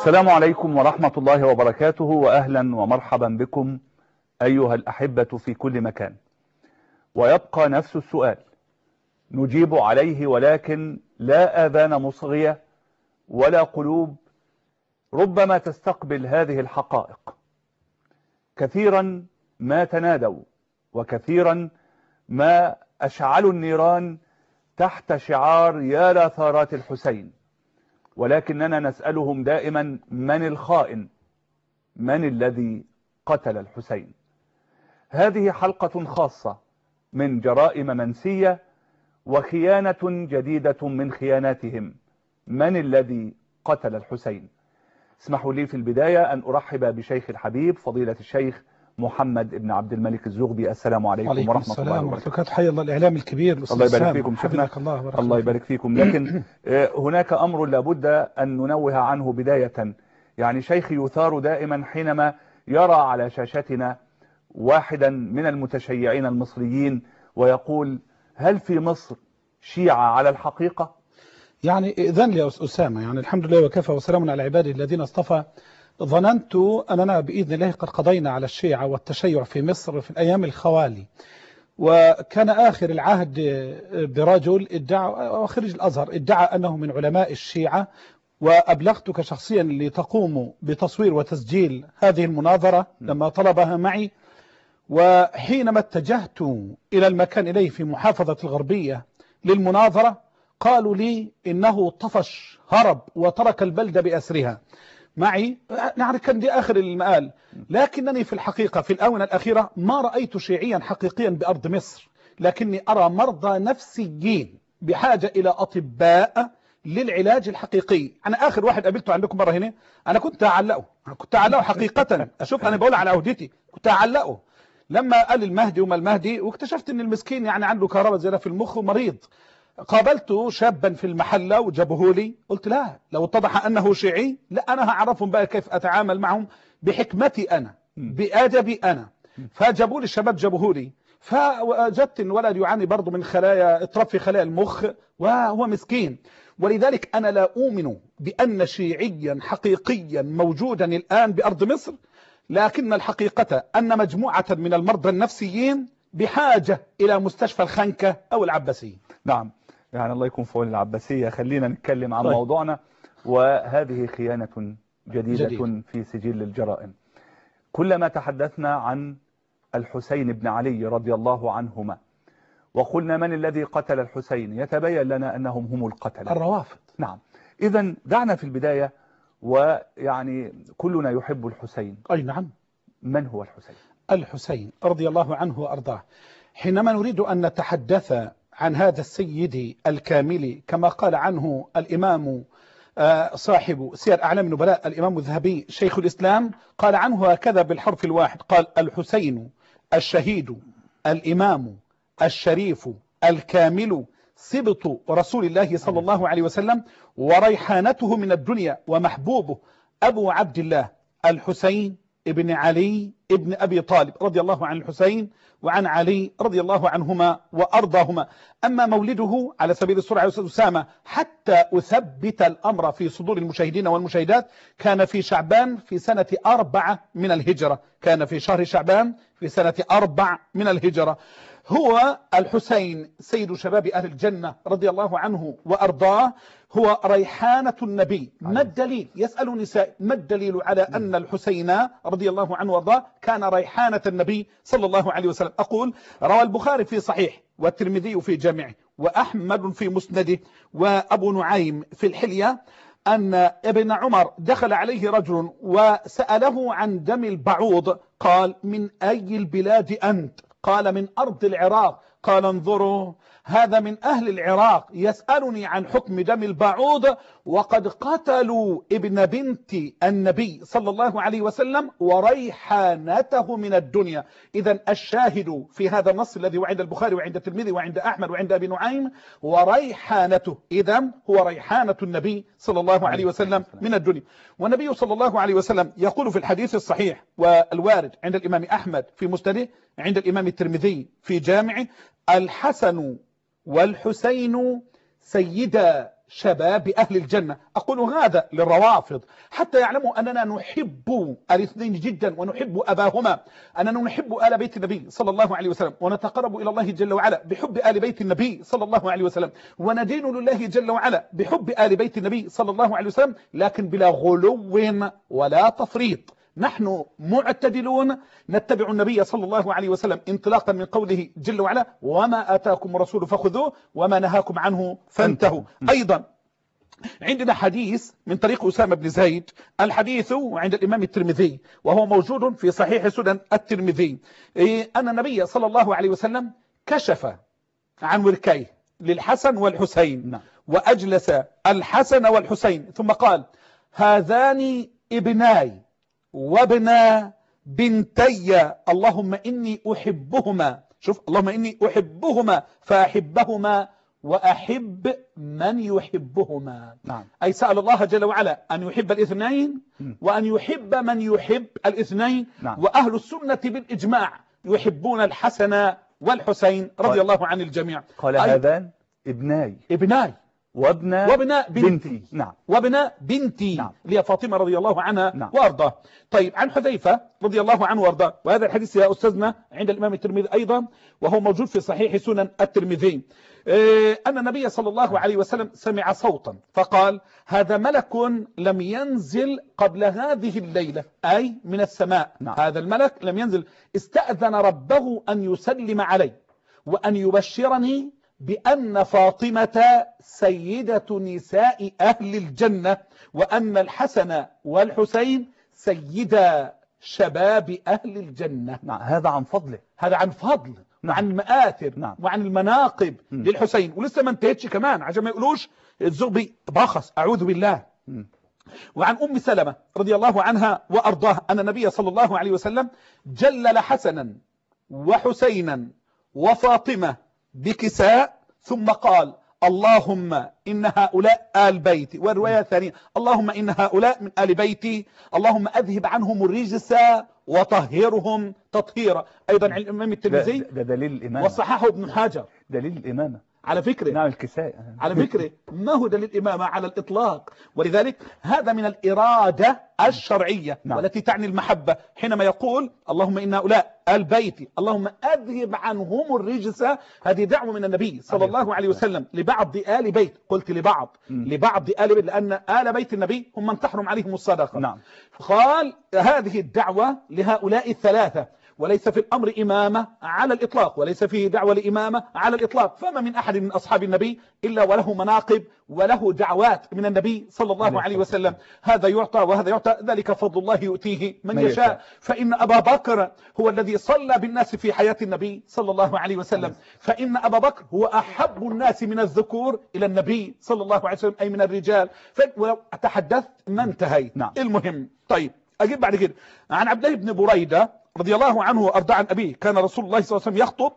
السلام عليكم ورحمة الله وبركاته، وأهلا ومرحبا بكم أيها الأحبة في كل مكان. ويبقى نفس السؤال نجيب عليه، ولكن لا آذان مصغية ولا قلوب ربما تستقبل هذه الحقائق. كثيرا ما تنادوا وكثيرا ما أشعلوا النيران تحت شعار يا لا ثارات الحسين، ولكننا نسألهم دائما: من الخائن؟ من الذي قتل الحسين؟ هذه حلقة خاصة من جرائم منسية وخيانة جديدة من خياناتهم. من الذي قتل الحسين؟ اسمحوا لي في البداية أن أرحب بشيخ الحبيب فضيلة الشيخ محمد بن عبد الملك الزغبي. السلام عليكم ورحمة الله وبركاته. حيا الله الإعلام الكبير الله يبارك فيكم شيخنا. الله يبارك فيكم. لكن هناك أمر لابد أن ننوه عنه بداية. يعني شيخي يثار دائما حينما يرى على شاشتنا واحدا من المتشيعين المصريين ويقول: هل في مصر شيعة على الحقيقة؟ يعني إذن لي أسامة، يعني الحمد لله وكفى وسلام على عباده الذين اصطفى. ظننت أننا بإذن الله قد قضينا على الشيعة والتشيع في مصر في الأيام الخوالي، وكان آخر العهد برجل ادعى وخريج الأزهر ادعى أنه من علماء الشيعة، وأبلغتك شخصيا لتقوم بتصوير وتسجيل هذه المناظرة لما طلبها معي. وحينما اتجهت إلى المكان إليه في محافظة الغربية للمناظرة قالوا لي إنه طفش، هرب وترك البلدة بأسرها معي. يعني كان دي آخر المآل، لكنني في الحقيقة في الآونة الأخيرة ما رأيت شيعيا حقيقيا بأرض مصر، لكني أرى مرضى نفسيين بحاجة إلى أطباء للعلاج الحقيقي. أنا آخر واحد قابلته عندكم مرة هنا أنا كنت أعلقه حقيقة. أشوف أنا بقول على عهدتي، كنت أعلقه لما قال المهدي وما المهدي، واكتشفت ان المسكين يعني عنده كهرباء زيادة في المخ ومريض. قابلته شابا في المحلة وجابه لي، قلت لا، لو اتضح انه شيعي لا انا هعرفهم بقى كيف اتعامل معهم بحكمتي انا بأدبي انا. فجابوا لي الشباب، جابوه لي، فوجدت ان ولد يعاني برضه من خلايا اطراف في خلايا المخ وهو مسكين. ولذلك انا لا اؤمن بان شيعيا حقيقيا موجودا الان بارض مصر، لكن الحقيقة أن مجموعة من المرضى النفسيين بحاجة إلى مستشفى الخنكة أو العباسية. نعم، يعني الله يكون في عون العباسية. خلينا نتكلم عن موضوعنا، وهذه خيانة جديدة في سجل الجرائم. كلما تحدثنا عن الحسين بن علي رضي الله عنهما وقلنا من الذي قتل الحسين، يتبين لنا أنهم هم القتلة، الروافض. نعم. إذن دعنا في البداية، ويعني كلنا يحب الحسين. أي نعم. من هو الحسين؟ الحسين رضي الله عنه وأرضاه. حينما نريد أن نتحدث عن هذا السيد الكامل كما قال عنه الإمام صاحب سير أعلام النبلاء الإمام الذهبي شيخ الإسلام، قال عنه هكذا بالحرف الواحد، قال: الحسين الشهيد الإمام الشريف الكامل سبط رسول الله صلى الله عليه وسلم وريحانته من الدنيا ومحبوبه أبو عبد الله الحسين ابن علي ابن أبي طالب رضي الله عن الحسين وعن علي رضي الله عنهما وأرضاهما. أما مولده على سبيل السرعة يا أستاذ أسامة حتى أثبت الأمر في صدور المشاهدين والمشاهدات، كان في شعبان في سنة 4 من الهجرة، كان في شهر شعبان في سنة 4 من الهجرة. هو الحسين سيد شباب أهل الجنة رضي الله عنه وأرضاه، هو ريحانة النبي. ما الدليل؟ يسأل نساء ما الدليل على أن الحسين رضي الله عنه وأرضاه كان ريحانة النبي صلى الله عليه وسلم؟ أقول: روى البخاري في صحيح، والترمذي في جامعه، وأحمد في مسنده، وأبو نعيم في الحلية، أن ابن عمر دخل عليه رجل وسأله عن دم البعوض، قال: من أي البلاد أنت؟ قال: من أرض العراق. قال: انظروا، هذا من أهل العراق يسألني عن حكم دم البعوض، وقد قتلوا ابن بنت النبي صلى الله عليه وسلم وريحانته من الدنيا. إذن الشاهد في هذا النص الذي وعند البخاري وعند الترمذي وعند أحمد وعند أبي نعيم وريحانته، إذن هو ريحانة النبي صلى الله عليه وسلم من الدنيا. والنبي صلى الله عليه وسلم يقول في الحديث الصحيح والوارد عند الإمام أحمد في مسنده، عند الإمام الترمذي في جامعه: الحسن والحسين سيدا شباب أهل الجنة. أقول هذا للروافض حتى يعلموا أننا نحب الاثنين جدا ونحب أباهما، أننا نحب آل بيت النبي صلى الله عليه وسلم، ونتقرب إلى الله جل وعلا بحب آل بيت النبي صلى الله عليه وسلم، وندين لله جل وعلا بحب آل بيت النبي صلى الله عليه وسلم، لكن بلا غلو ولا تفريط. نحن معتدلون نتبع النبي صلى الله عليه وسلم انطلاقا من قوله جل وعلا: وما آتاكم الرسول فخذوه وما نهاكم عنه فانتهوا. أيضا عندنا حديث من طريق أسامة بن زيد، الحديث عند الإمام الترمذي وهو موجود في صحيح سنن الترمذي، أن النبي صلى الله عليه وسلم كشف عن وركيه للحسن والحسين وأجلس الحسن والحسين ثم قال: هذان ابناي وابنا بنتي اللهم إني أحبهما، شوف، اللهم إني أحبهما فأحبهما وأحب من يحبهما. أي سأل الله جل وعلا أن يحب الاثنين وأن يحب من يحب الاثنين. وأهل السنة بالإجماع يحبون الحسن والحسين رضي الله عن الجميع. قال: هذان ابناي وابن بنتي. وابن بنتي اللي هي فاطمة رضي الله عنها وارضاه. طيب، عن حذيفة رضي الله عنه وارضاه، وهذا الحديث يا أستاذنا عند الإمام الترمذي أيضا وهو موجود في صحيح سنن الترمذي، أن النبي صلى الله عليه وسلم سمع صوتا فقال: هذا ملك لم ينزل قبل هذه الليلة، أي من السماء. هذا الملك لم ينزل، استأذن ربه أن يسلم علي وأن يبشرني بأن فاطمة سيدة نساء أهل الجنة، وأن الحسن والحسين سيدا شباب أهل الجنة. هذا عن فضله، هذا عن فضل وعن المآثر وعن المناقب للحسين. ولسه ما انتهتش كمان عشان ما يقولوش الزغبي باخص، أعوذ بالله. وعن أم سلمة رضي الله عنها وأرضاها أن النبي صلى الله عليه وسلم جلل حسنا وحسينا وفاطمة بكساء ثم قال: اللهم إن هؤلاء آل بيتي. والرواية الثانية: اللهم إن هؤلاء من آل بيتي، اللهم أذهب عنهم الرجس وطهرهم تطهيرا. أيضا عن الإمام الترمذي ده دليل الإمامة، وصححه ابن حجر. دليل الإمامة على فكرة، نعم، الكساء على فكرة ما هو دليل الإمامة على الإطلاق، ولذلك هذا من الإرادة الشرعية والتي تعني المحبة. حينما يقول: اللهم إن هؤلاء آل بيتي، اللهم أذهب عنهم الرجس، هذه دعوة من النبي صلى الله عليه وسلم لبعض آل بيت. قلت لبعض آل بيت لأن آل بيت النبي هم من تحرم عليهم الصدقة. قال: هذه الدعوة لهؤلاء الثلاثة، وليس في الأمر إمامة على الإطلاق، وليس فيه دعوة لإمامة على الإطلاق. فما من أحد من أصحاب النبي إلا وله مناقب وله دعوات من النبي صلى الله عليه وسلم. هذا يعطى وهذا يعطى، ذلك فضل الله يؤتيه من يشاء. فإن أبا بكر هو الذي صلى بالناس في حياة النبي صلى الله عليه وسلم، فإن أبا بكر هو أحب الناس من الذكور إلى النبي صلى الله عليه وسلم، أي من الرجال. ولو تحدثت ما انتهيت. المهم، طيب، أجيب بعد كده عن عبد الله بن بريدة رضي الله عنه وأرضى عن أبيه: كان رسول الله صلى الله عليه وسلم يخطب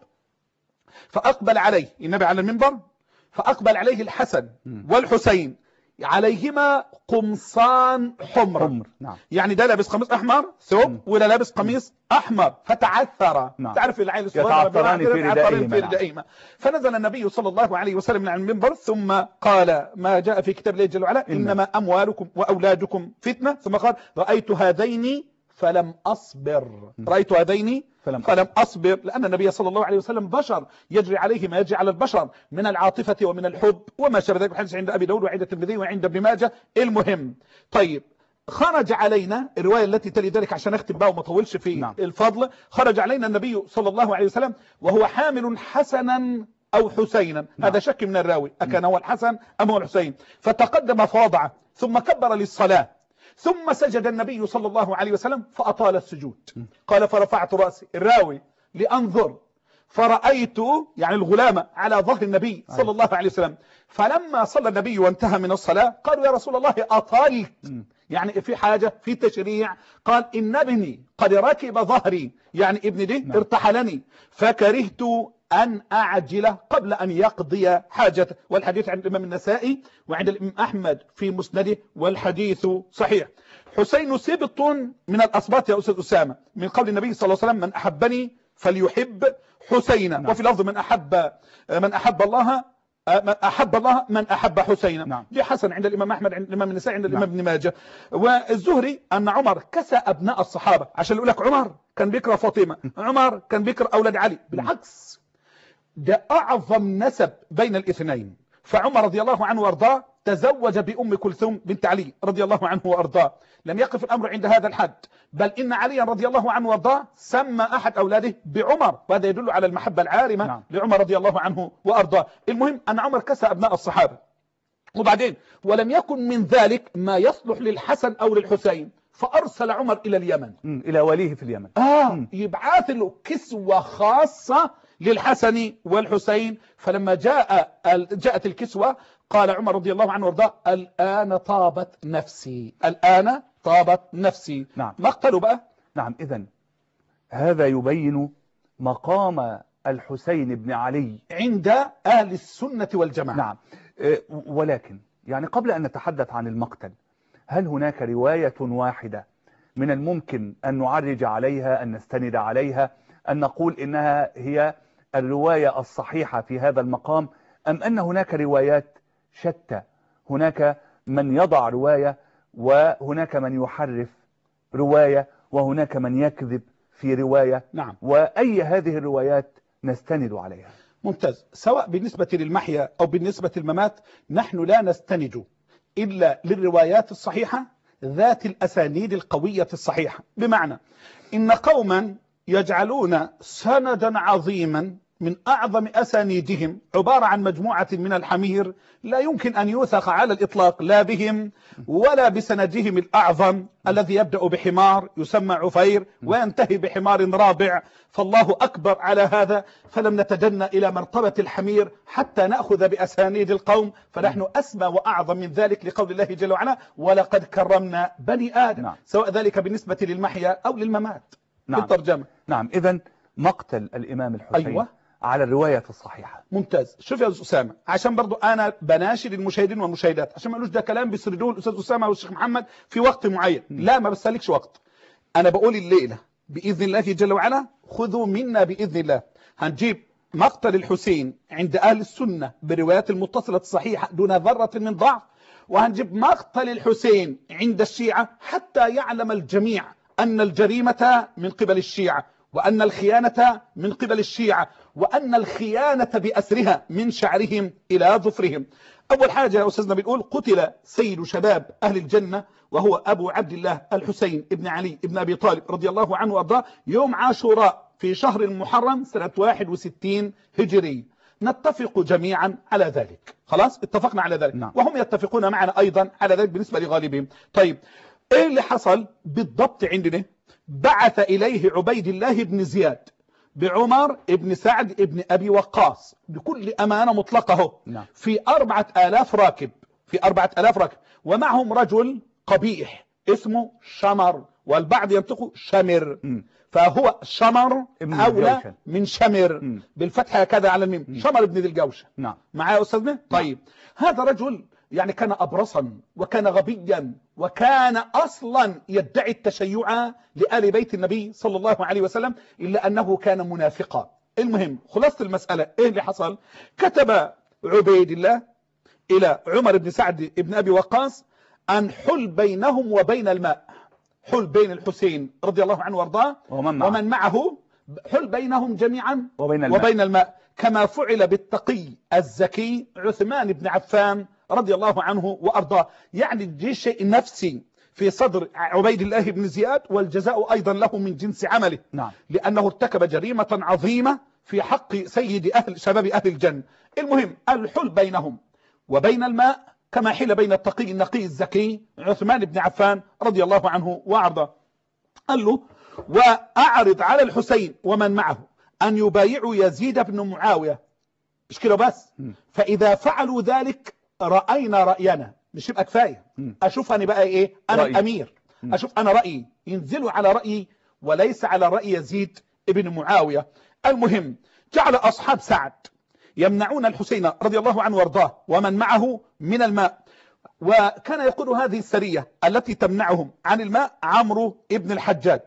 فأقبل عليه النبي على المنبر، فأقبل عليه الحسن والحسين عليهما قمصان حمر. يعني ده لابس قميص أحمر ثوب ولا لابس قميص أحمر، فتعثر. تعرف العين يتعثران في ردائهما. فنزل النبي صلى الله عليه وسلم من المنبر ثم قال ما جاء في كتاب الله جل وعلا: إنما أموالكم وأولادكم فتنة. ثم قال: رأيت هذين فلم أصبر. رأيت هذين فلم أصبر، لأن النبي صلى الله عليه وسلم بشر يجري عليه ما يجري على البشر من العاطفة ومن الحب وما شابه ذلك. الحديث عند أبي داود وعند الترمذي وعند ابن ماجه. المهم، طيب، خرج علينا الرواية التي تلي ذلك عشان أختم بقى وما طولش في الفضل. خرج علينا النبي صلى الله عليه وسلم وهو حامل حسنا أو حسينا، هذا شك من الراوي أكان هو الحسن أم هو الحسين. فتقدم فوضعه ثم كبر للصلاة، ثم سجد النبي صلى الله عليه وسلم فأطال السجود. قال: فرفعت رأسي الراوي لأنظر فرأيت يعني الغلام على ظهر النبي صلى الله عليه وسلم. فلما صلى النبي وانتهى من الصلاة قالوا: يا رسول الله أطالت، يعني في حاجة في تشريع. قال: إن ابني قد ركب ظهري، يعني ابني ده ارتحلني، فكرهت أن أعجل قبل أن يقضي حاجته. والحديث عند الإمام النسائي وعند الإمام أحمد في مسنده، والحديث صحيح. حسين سبط من الأصباط يا أستاذ أسامة، من قول النبي صلى الله عليه وسلم: من أحبني فليحب حسينا. وفي لفظ: من أحب الله أحب الله من أحب حسينا. نعم. دي حسن عند الإمام أحمد، عند الإمام النسائي، عند الإمام ابن ماجه. والزهري أن عمر كسى أبناء الصحابة، عشان يقول لك عمر كان بيكره فاطمة، عمر كان بيكره أولاد علي. بالعكس، ده أعظم نسب بين الاثنين. فعمر رضي الله عنه وارضاه تزوج بأم كلثوم بنت علي رضي الله عنه وارضاه. لم يقف الأمر عند هذا الحد، بل إن عليا رضي الله عنه وارضاه سمى أحد أولاده بعمر، وهذا يدل على المحبة العارمة. نعم. لعمر رضي الله عنه وارضاه. المهم أن عمر كسى أبناء الصحابة. وبعدين ولم يكن من ذلك ما يصلح للحسن أو للحسين، فأرسل عمر إلى اليمن، إلى وليه في اليمن. يبعث له كسوة خاصة للحسن والحسين. فلما جاءت الكسوة قال عمر رضي الله عنه وارضاه: الآن طابت نفسي، الآن طابت نفسي. نعم. مقتله بقى. نعم. إذن هذا يبين مقام الحسين بن علي عند أهل السنة والجماعة. نعم. ولكن يعني قبل أن نتحدث عن المقتل، هل هناك رواية واحدة من الممكن أن نعرج عليها، أن نستند عليها، أن نقول إنها هي الرواية الصحيحة في هذا المقام، أم أن هناك روايات شتى؟ هناك من يضع رواية، وهناك من يحرف رواية، وهناك من يكذب في رواية. نعم. وأي هذه الروايات نستند عليها؟ ممتاز. سواء بالنسبة للمحيا أو بالنسبة للممات، نحن لا نستند إلا للروايات الصحيحة ذات الأسانيد القوية الصحيحة. بمعنى إن قوما يجعلون سندا عظيما من أعظم أسانيدهم عبارة عن مجموعة من الحمير، لا يمكن أن يوثق على الإطلاق لا بهم ولا بسندهم الأعظم الذي يبدأ بحمار يسمى عفير وينتهي بحمار رابع. فالله أكبر على هذا. فلم نتدنى إلى مرتبة الحمير حتى نأخذ بأسانيد القوم، فنحن أسمى وأعظم من ذلك لقول الله جل وعلا: ولقد كرمنا بني آدم. نعم. سواء ذلك بالنسبة للمحيا أو للممات. نعم. في الترجمة. نعم. إذن مقتل الإمام الحسين أيوة. على الرواية الصحيحة. ممتاز. شوف يا أسامة، عشان برضو أنا بناشد المشاهدين والمشاهدات، عشان ما قالوش ده كلام بيسردوه الأستاذ أسامة والشيخ محمد في وقت معين. لا، ما بسالكش وقت. أنا بقول الليلة بإذن الله جل وعلا خذوا منا بإذن الله. هنجيب مقتل الحسين عند أهل السنة بروايات المتصلة الصحيحة دون ذرة من ضعف، وهنجيب مقتل الحسين عند الشيعة حتى يعلم الجميع أن الجريمة من قبل الشيعة، وأن الخيانة من قبل الشيعة، وأن الخيانة بأسرها من شعرهم إلى ظفرهم. أول حاجة يا أستاذنا بنقول: قتل سيد شباب أهل الجنة وهو أبو عبد الله الحسين ابن علي ابن أبي طالب رضي الله عنه وأرضاه يوم عاشوراء في شهر المحرم سنة 61 هجري. نتفق جميعا على ذلك. خلاص اتفقنا على ذلك. نعم. وهم يتفقون معنا أيضا على ذلك بالنسبة لغالبهم. طيب إيه اللي حصل بالضبط عندنا؟ بعث إليه عبيد الله بن زياد بعمر ابن سعد ابن أبي وقاص بكل أمانة مطلقة. نعم. في 4000 راكب، في 4000 راكب، ومعهم رجل قبيح اسمه شمر، والبعض ينطق شمر. فهو شمر أولى من شمر بالفتحة كذا على الميم. شمر ابن ذي الجوشة. نعم. معايا يا أستاذنا؟ طيب هذا رجل يعني كان أبرصا وكان غبيا وكان أصلا يدعي التشيع لآل بيت النبي صلى الله عليه وسلم، إلا أنه كان منافقا. المهم خلاصة المسألة إيه اللي حصل؟ كتب عبيد الله إلى عمر بن سعد بن أبي وقاص أن حل بينهم وبين الماء، حل بين الحسين رضي الله عنه وارضاه ومن معه، حل بينهم جميعا وبين الماء كما فعل بالتقي الزكي عثمان بن عفان رضي الله عنه وأرضاه. يعني دي شيء نفسي في صدر عبيد الله بن زياد، والجزاء أيضا له من جنس عمله. نعم. لأنه ارتكب جريمة عظيمة في حق سيد شباب أهل الجنة. المهم الحل بينهم وبين الماء كما حيل بين التقي النقي الزكي عثمان بن عفان رضي الله عنه وأرضاه. قال له: وأعرض على الحسين ومن معه أن يبايعوا يزيد بن معاوية، مش كده بس، فإذا فعلوا ذلك رأينا رأينا. مش يبقى كفاية أشوف أنا بقى إيه؟ أنا رأي. الأمير أشوف أنا رأيي، ينزلوا على رأيي وليس على رأي يزيد ابن معاوية. المهم جعل أصحاب سعد يمنعون الحسين رضي الله عنه وارضاه ومن معه من الماء، وكان يقول هذه السرية التي تمنعهم عن الماء عمرو ابن الحجاج.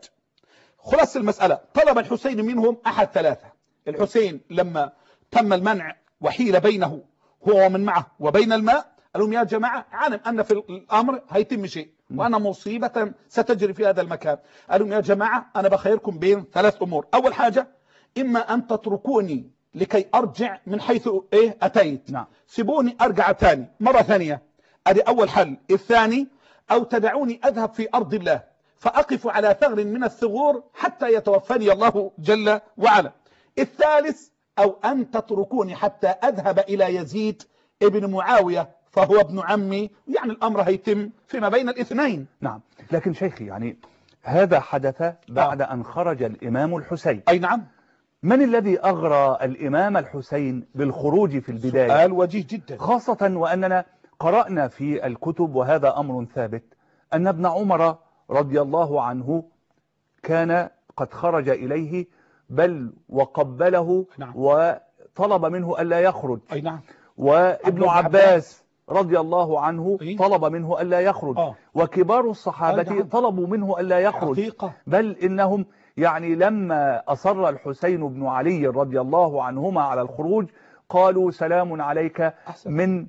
خلاص المسألة، طلب الحسين منهم أحد ثلاثة. الحسين لما تم المنع وحيل بينه هو ومن معه وبين الماء، قال لهم يا جماعة عالم أن في الأمر هيتم شيء وأن مصيبة ستجري في هذا المكان. قال لهم يا جماعة أنا بخيركم بين 3 أمور. أول حاجة إما أن تتركوني لكي أرجع من حيث أتيت، نعم. سيبوني أرجع تاني مرة ثانية، هذه أول حل. الثاني أو تدعوني أذهب في أرض الله فأقف على ثغر من الثغور حتى يتوفاني الله جل وعلا. الثالث أو أن تتركوني حتى أذهب إلى يزيد ابن معاوية فهو ابن عمي، يعني الأمر هيتم فيما بين الاثنين. نعم. لكن شيخي يعني هذا حدث بعد أن خرج الإمام الحسين. أي نعم. من الذي أغرى الإمام الحسين بالخروج في البداية؟ سؤال وجيه جدا، خاصة وأننا قرأنا في الكتب وهذا أمر ثابت أن ابن عمر رضي الله عنه كان قد خرج إليه بل وقبله. نعم. وطلب منه ألا يخرج. أي نعم. وابن عباس رضي الله عنه طلب منه ألا يخرج. وكبار الصحابة نعم. طلبوا منه ألا يخرج. حقيقة. بل إنهم يعني لما أصر الحسين بن علي رضي الله عنهما على الخروج قالوا سلام عليك من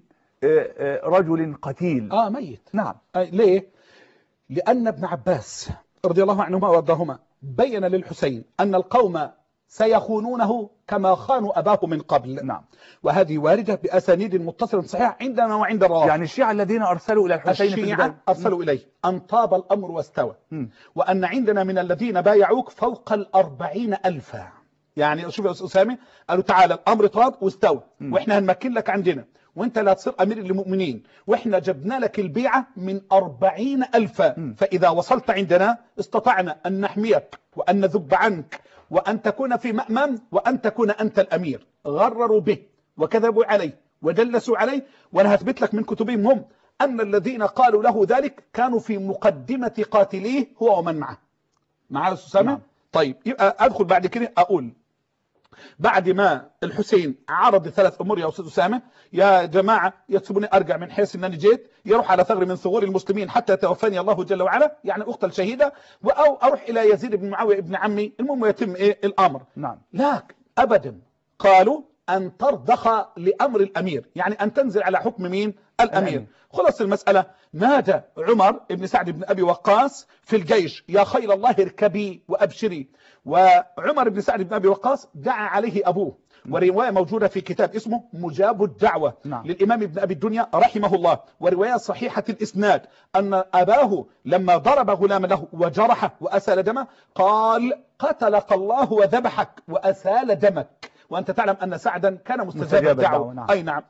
رجل قتيل. ميت. نعم. ليه؟ لأن ابن عباس رضي الله عنهما وارضاهما بين للحسين أن القوم سيخونونه كما خانوا أباه من قبل. نعم. وهذه واردة بأسانيد متصل صحيح عندنا وعند الرواه. يعني الشيعة الذين أرسلوا إلى الحسين في الشيعة أرسلوا إليه أن طاب الأمر واستوى، وأن عندنا من الذين بايعوك فوق 40,000. يعني شوف يا أستاذ أسامة، قالوا تعالى الأمر طاب واستوى وإحنا هنمكن لك عندنا وانت لا تصير امير المؤمنين، واحنا جبنا لك البيعة من 40,000. فاذا وصلت عندنا استطعنا ان نحميك وان نذب عنك وان تكون في مأمن وان تكون انت الامير. غرروا به وكذبوا عليه ودلسوا عليه، وانا هثبت لك من كتبهم هم ان الذين قالوا له ذلك كانوا في مقدمة قاتليه هو ومن معه. معاه يا أستاذ أسامة؟ طيب يبقى ادخل بعد كده اقول بعد ما الحسين عرض 3 أمور يا أستاذ أسامة، يا جماعة يسيبوني أرجع من حيث أنني جيت، يروح على ثغر من ثغور المسلمين حتى توفاني الله جل وعلا، يعني أقتل شهيدة، أو أروح إلى يزيد بن معاوية ابن عمي، المهم يتم الأمر. نعم. لكن أبدا قالوا أن ترضخ لأمر الأمير، يعني أن تنزل على حكم مين؟ الأمير. خلص المسألة. نادى عمر بن سعد بن أبي وقاص في الجيش يا خيل الله اركبي وأبشري. وعمر بن سعد بن أبي وقاص دعا عليه أبوه، ورواية موجودة في كتاب اسمه مجاب الدعوة للإمام ابن أبي الدنيا رحمه الله، ورواية صحيحة الإسناد أن أباه لما ضرب غلام له وجرحه وأسال دمه قال قتلك الله وذبحك وأسال دمك، وأنت تعلم أن سعدا كان مستجاب الدعوة. نعم. أي نعم.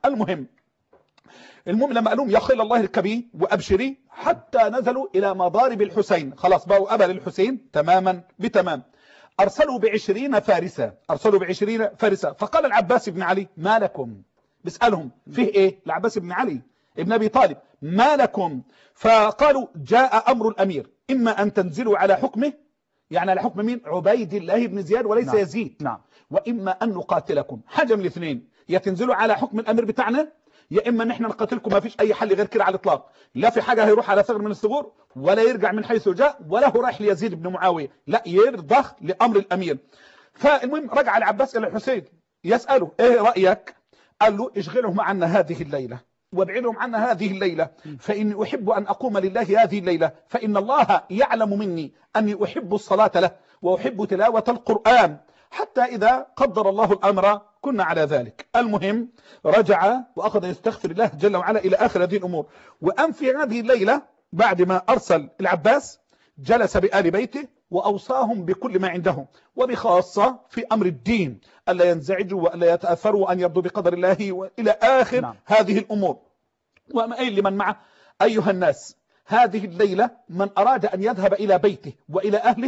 المهم لما قالوا يا خيل الله اركبي وأبشري حتى نزلوا إلى مضارب الحسين، خلاص بقوا أبا للحسين تماما بتمام. أرسلوا ب20 فارسا. فقال العباس بن علي ما لكم؟ بيسألهم فيه إيه؟ العباس بن علي ابن أبي طالب ما لكم؟ فقالوا جاء أمر الأمير إما أن تنزلوا على حكمه، يعني على حكم مين؟ عبيد الله بن زياد وليس نعم. يزيد. نعم. وإما أن نقاتلكم. حاجة من الاثنين، يا تنزلوا على حكم الأمير بتاعنا، يا إما نحن نقاتلكم. ما فيش أي حل غير كده على الإطلاق. لا في حاجة هيروح على ثغر من الثغور ولا يرجع من حيث جاء ولا هو رايح ليزيد بن معاوية، لا يرضخ لأمر الأمير. فالمهم رجع العباس إلى الحسين يسأله إيه رأيك؟ قال له اشغلهم عنا هذه الليلة وابعدهم عنا هذه الليلة، فإني أحب أن أقوم لله هذه الليلة، فإن الله يعلم مني أني أحب الصلاة له وأحب تلاوة القرآن، حتى إذا قدر الله الأمر كنا على ذلك. المهم رجع وأخذ يستغفر الله جل وعلا إلى آخر هذه الأمور. وأن في هذه الليلة بعد ما أرسل العباس جلس بآل بيته وأوصاهم بكل ما عندهم، وبخاصة في أمر الدين ألا ينزعجوا وألا يتأثروا وأن يرضوا بقدر الله وإلى آخر. نعم. هذه الأمور. وما قال لمن معه أيها الناس هذه الليلة من أراد أن يذهب إلى بيته وإلى أهله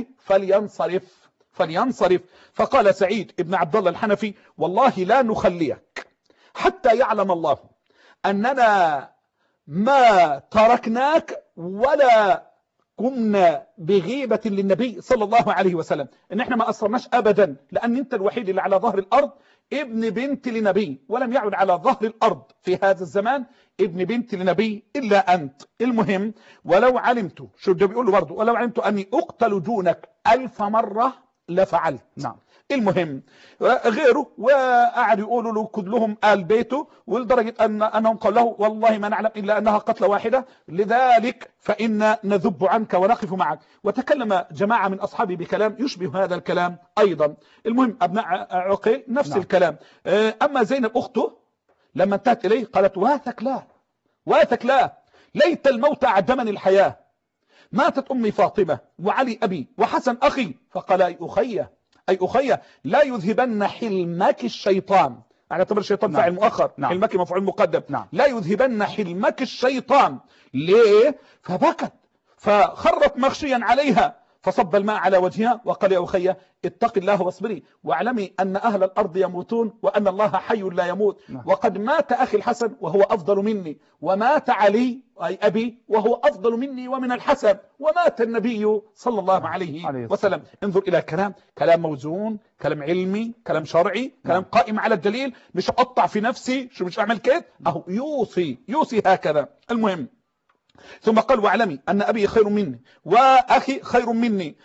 فلينصرف. فقال سعيد ابن عبد الله الحنفي والله لا نخليك حتى يعلم الله أننا ما تركناك ولا قمنا بغيبة للنبي صلى الله عليه وسلم، ان احنا ما أصرناش أبدا، لأن انت الوحيد اللي على ظهر الأرض ابن بنت لنبي، ولم يعد على ظهر الأرض في هذا الزمان ابن بنت لنبي إلا أنت. المهم ولو علمت، شو ده بيقول له برضه، ولو علمت أني أقتل دونك 1000 مرة لفعلت. نعم. المهم غيره، وقعد يقولوا له كلهم آل بيته، ولدرجة أنهم قالوا له والله ما نعلم إلا أنها قتلة واحدة، لذلك فإن نذب عنك ونقف معك. وتكلم جماعة من أصحابي بكلام يشبه هذا الكلام أيضا. المهم أبناء عقيل نفس الكلام. أما زينب أخته لما انتهت إليه قالت واثك لا، واثك لا، ليت الموت أعدمني الحياة، ماتت أمي فاطمة وعلي أبي وحسن أخي. فقال أي أخي لا يذهبن حلمك الشيطان، على اعتبر الشيطان فاعل مؤخر، حلمك مفعول مقدم. لا يذهبن حلمك الشيطان. ليه؟ فبكت فخرت مغشيا عليها، فصب الماء على وجهها وقال يا أخي اتق الله واصبري واعلمي أن أهل الأرض يموتون وأن الله حي لا يموت، وقد مات أخي الحسن وهو أفضل مني، ومات علي أي أبي وهو أفضل مني ومن الحسن، ومات النبي صلى الله عليه وسلم. انظر إلى كلام موزون، كلام علمي، كلام شرعي، كلام قائم على الدليل، مش أقطع في نفسي مش أعمل كده، أهو يوصي هكذا. المهم ثم قال واعلمي أن أبي خير مني وأخي خير مني،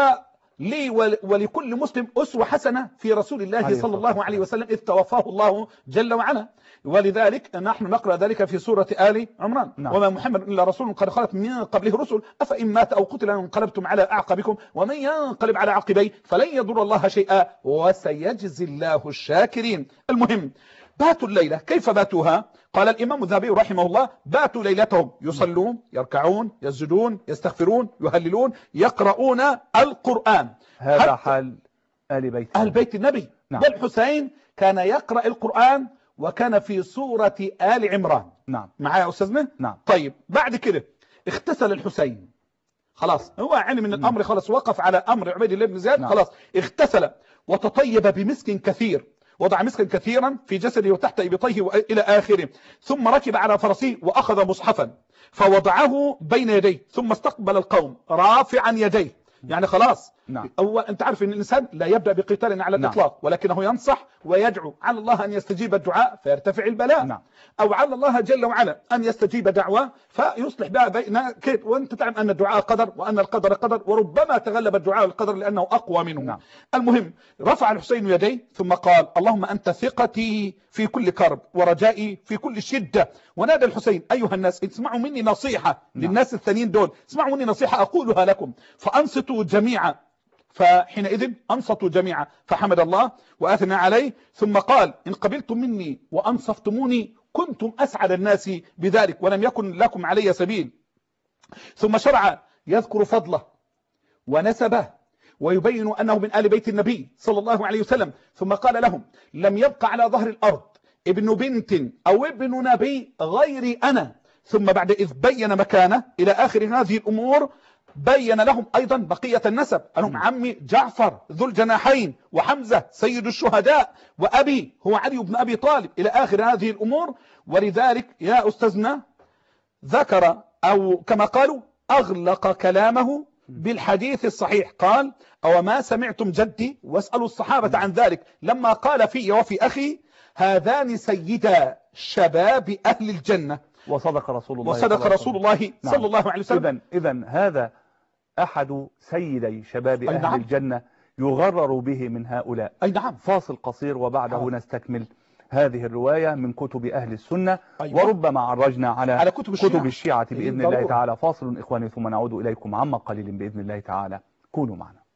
ولي ولكل مسلم أسوة حسنة في رسول الله صلى الله عليه وسلم إذ توفاه الله جل وعلا. ولذلك نحن نقرأ ذلك في سورة آل عمران. وما محمد إلا رسول قد خلت من قبله رسل أفإن مات أو قتل انقلبتم على أعقابكم ومن ينقلب على عقبيه فلن يضر الله شيئا وسيجزي الله الشاكرين. المهم باتوا الليلة، كيف باتوها؟ قال الإمام الذهبي رحمه الله باتوا ليلتهم يصلون يركعون يسجدون يستغفرون يهللون يقرؤون القرآن. هذا حال آل بيت النبي. بل الحسين كان يقرأ القرآن وكان في سورة آل عمران. معايا يا أستاذنا؟ طيب بعد كده اغتسل الحسين، خلاص هو علم من الأمر، خلاص وقف على أمر عبيد الله بن زياد، خلاص اغتسل وتطيب بمسك كثير، وضع مسكا كثيرا في جسده وتحت إبطيه إلى آخره، ثم ركب على فرسه وأخذ مصحفا فوضعه بين يديه، ثم استقبل القوم رافعا يديه. يعني خلاص هو أنت عارف أن الإنسان لا يبدأ بقتال على الإطلاق، ولكنه ينصح ويدعو على الله أن يستجيب الدعاء فيرتفع البلاء، أو على الله جل وعلا أن يستجيب دعوة فيصلح بها بين كيد. وأنت تعلم أن الدعاء قدر وأن القدر قدر، وربما تغلب الدعاء القدر لأنه أقوى منه. المهم رفع الحسين يديه ثم قال اللهم أنت ثقتي في كل كرب ورجائي في كل شدة. ونادى الحسين أيها الناس اسمعوا مني نصيحة للناس الثانيين دول، اسمعوا مني نصيحة أقولها لكم فأنصتوا جميعا. فحينئذ أنصتوا جميعا فحمد الله وأثنى عليه، ثم قال إن قبلتم مني وأنصفتموني كنتم أسعد الناس بذلك ولم يكن لكم علي سبيل. ثم شرع يذكر فضله ونسبه ويبين أنه من آل بيت النبي صلى الله عليه وسلم. ثم قال لهم لم يبق على ظهر الأرض ابن بنت أو ابن نبي غيري أنا. ثم بعد إذ بين مكانه إلى آخر هذه الأمور بين لهم أيضا بقية النسب، أنهم عمي جعفر ذو الجناحين وحمزة سيد الشهداء وأبي هو علي بن أبي طالب إلى آخر هذه الأمور. ولذلك يا أستاذنا ذكر أو كما قالوا أغلق كلامه بالحديث الصحيح، قال أو ما سمعتم جدي واسألوا الصحابة عن ذلك لما قال في وفي أخي هذان سيدا شباب أهل الجنة. وصدق رسول الله صلى الله عليه وسلم. إذن هذا أحد سيدي شباب أهل الجنة يغرر به من هؤلاء. أي نعم. فاصل قصير وبعده نستكمل هذه الرواية من كتب أهل السنة. وربما عرجنا على كتب الشيعة بإذن الله تعالى. فاصل إخواني ثم نعود إليكم عما قليل بإذن الله تعالى، كونوا معنا.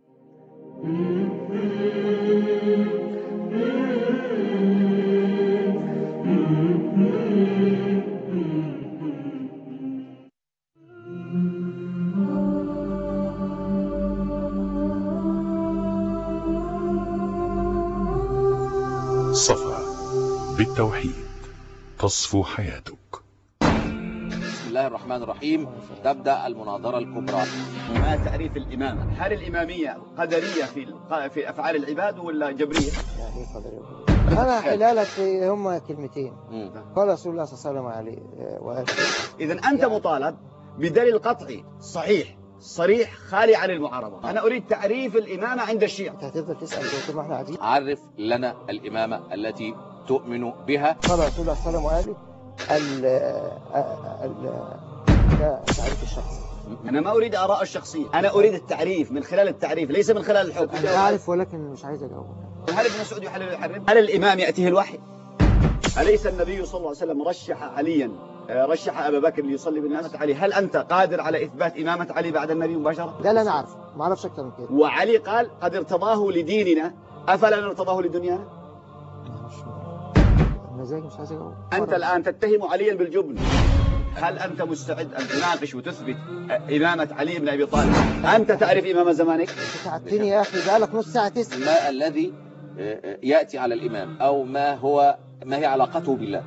صفا بالتوحيد تصفو حياتك. بسم الله الرحمن الرحيم. تبدأ المناظرة الكبرى. ما تعريف الإمامة؟ هل الإمامية قدرية في أفعال العباد ولا جبرية؟ أنا حلالك هم كلمتين قال رسول الله صلى الله عليه وآله. إذن أنت مطالب بدليل قطعي صحيح صريح خالي عن المعارضة. أنا أريد تعريف الإمامة عند الشيعة. أنت هتفضل تسأل ما احنا قاعدين. عرف لنا الإمامة التي تؤمن بها. قال رسول الله صلى الله عليه وآله تعريف الشخص أنا ما أريد آراء الشخصية، أنا أريد التعريف من خلال التعريف ليس من خلال الحكم. أنا أعرف ولكن مش عايز أجاوب. هل ابن مسعود يحلل ويحرم؟ هل الإمام يأتيه الوحي؟ أليس النبي صلى الله عليه وسلم رشح أبا بكر ليصلي بالناس علي؟ هل أنت قادر على إثبات إمامة علي بعد النبي مباشرة؟ ده لا أنا أعرف، ما أعرفش أكتر من كده. وعلي قال قد ارتضاه لديننا أفلا نرتضاه لدنيانا؟ المزاج مش عايز أجاوب. أنت الآن تتهم عليا بالجبن. هل أنت مستعد أن تناقش وتثبت إمامة علي بن أبي طالب؟ أنت تعرف إمام زمانك؟ تعبتني يا أخي، بقالك نص ساعة تسمع. ما الذي يأتي على الإمام أو ما هي علاقته بالله؟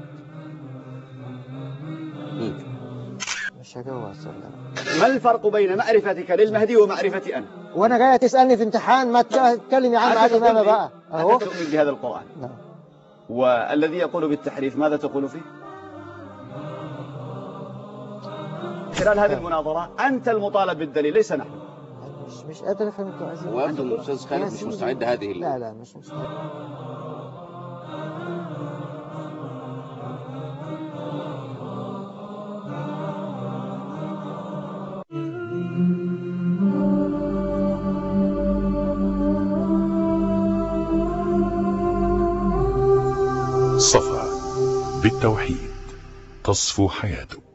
مش هجاوب على السؤال ده. ما الفرق بين معرفتك للمهدي ومعرفتي أنا؟ وأنا جاي تسألني في امتحان ما تتكلم يا عم عن الإمامة بقى. أهو تؤمن بهذا القرآن. نعم. والذي يقول بالتحريف ماذا تقول فيه؟ خلال هذه المناظرة أنت المطالب بالدليل ليس نحن. مش قادر أفهم أنتوا عايزين. وأنتم الأستاذ خالد مش مستعد هذه لا مش مستعد. صفا بالتوحيد تصفو حياتك.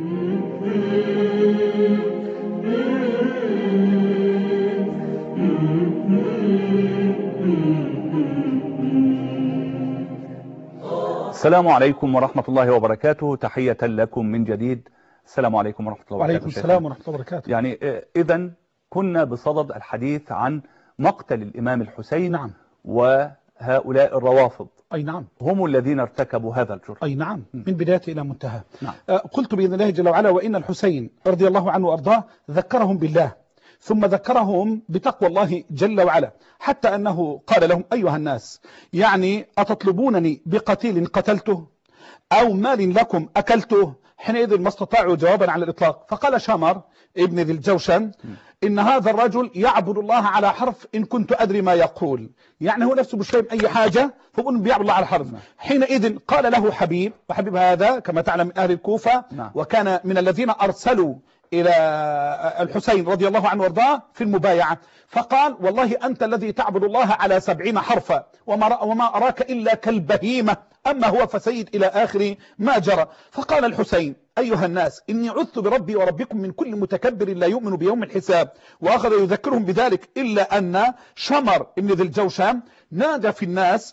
السلام عليكم ورحمة الله وبركاته. تحية لكم من جديد. السلام عليكم ورحمة الله وبركاته. وعليكم السلام ورحمة الله وبركاته. يعني إذن كنا بصدد الحديث عن مقتل الإمام الحسين. نعم. وهؤلاء الروافض. أي نعم. هم الذين ارتكبوا هذا الجرم. أي نعم، من بداية إلى منتهى. نعم. قلت بإذن الله جل وعلا: وإن الحسين رضي الله عنه وأرضاه ذكرهم بالله، ثم ذكرهم بتقوى الله جل وعلا، حتى أنه قال لهم: أيها الناس، يعني أتطلبونني بقتيل قتلته أو مال لكم أكلته؟ حينئذ ما استطاعوا جوابا على الإطلاق. فقال شامر ابن ذي الجوشن: إن هذا الرجل يعبد الله على حرف إن كنت أدري ما يقول. يعني هو نفسه مش فاهم أي حاجة، فقل بيعبد الله على حرف. حينئذ قال له حبيب، وحبيب هذا كما تعلم من أهل الكوفة، وكان من الذين أرسلوا إلى الحسين رضي الله عنه وارضاه في المبايعة، فقال: والله أنت الذي تعبد الله على 70 حرفا وما أراك إلا كالبهيمة، أما هو فسيد إلى آخر ما جرى. فقال الحسين: أيها الناس، إني عذت بربي وربكم من كل متكبر لا يؤمن بيوم الحساب. وأخذ يذكرهم بذلك، إلا أن شمر ابن ذي الجوشن نادى في الناس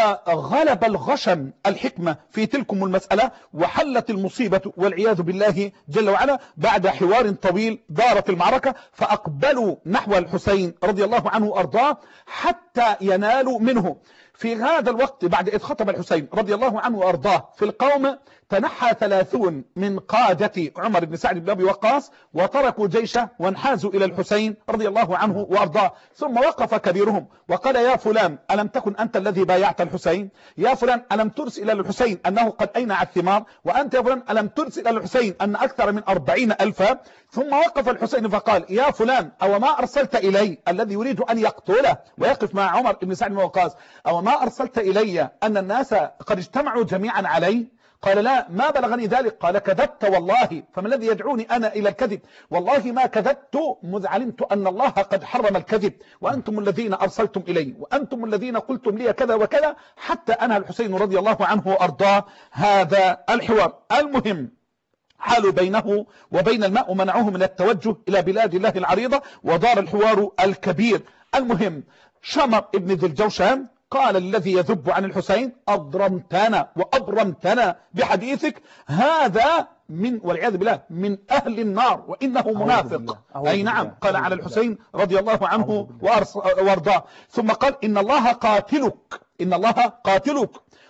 وغلب الغشم الحكمة في تلكم المسألة، وحلت المصيبة والعياذ بالله جل وعلا بعد حوار طويل دارت المعركة، فأقبلوا نحو الحسين رضي الله عنه وأرضاه حتى ينالوا منه. في هذا الوقت بعد إذ خطب الحسين رضي الله عنه وأرضاه في القوم، تنحى 30 من قادة عمر بن سعد بن أبي وقاص وتركوا جيشه وانحازوا إلى الحسين رضي الله عنه وأرضاه. ثم وقف كبيرهم وقال: يا فلان، ألم تكن أنت الذي بايعت الحسين؟ يا فلان، ألم ترسل إلى الحسين أنه قد أينع الثمار؟ وأنت يا فلان، ألم ترسل إلى الحسين أن أكثر من 40,000؟ ثم وقف الحسين فقال: يا فلان، أو ما أرسلت إلي الذي يريد أن يقتله ويقف مع عمر بن سعد بن وقاص، أو ما أرسلت إلي أن الناس قد اجتمعوا جميعا علي؟ قال: لا، ما بلغني ذلك. قال: كذبت والله، فما الذي يدعوني أنا إلى الكذب؟ والله ما كذبت مذ علمت أن الله قد حرم الكذب، وأنتم الذين أرسلتم إلي، وأنتم الذين قلتم لي كذا وكذا، حتى أنهى الحسين رضي الله عنه وأرضاه هذا الحوار. المهم، حالوا بينه وبين الماء ومنعوه من التوجه إلى بلاد الله العريضة، ودار الحوار الكبير. المهم، شمر ابن ذي الجوشن قال الذي يذب عن الحسين: أضرمتنا وأبرمتنا بحديثك، هذا من والعياذ بالله من أهل النار وإنه منافق. أي نعم، قال على الحسين رضي الله عنه وارضاه. ثم قال: إن الله قاتلك، إن الله قاتلك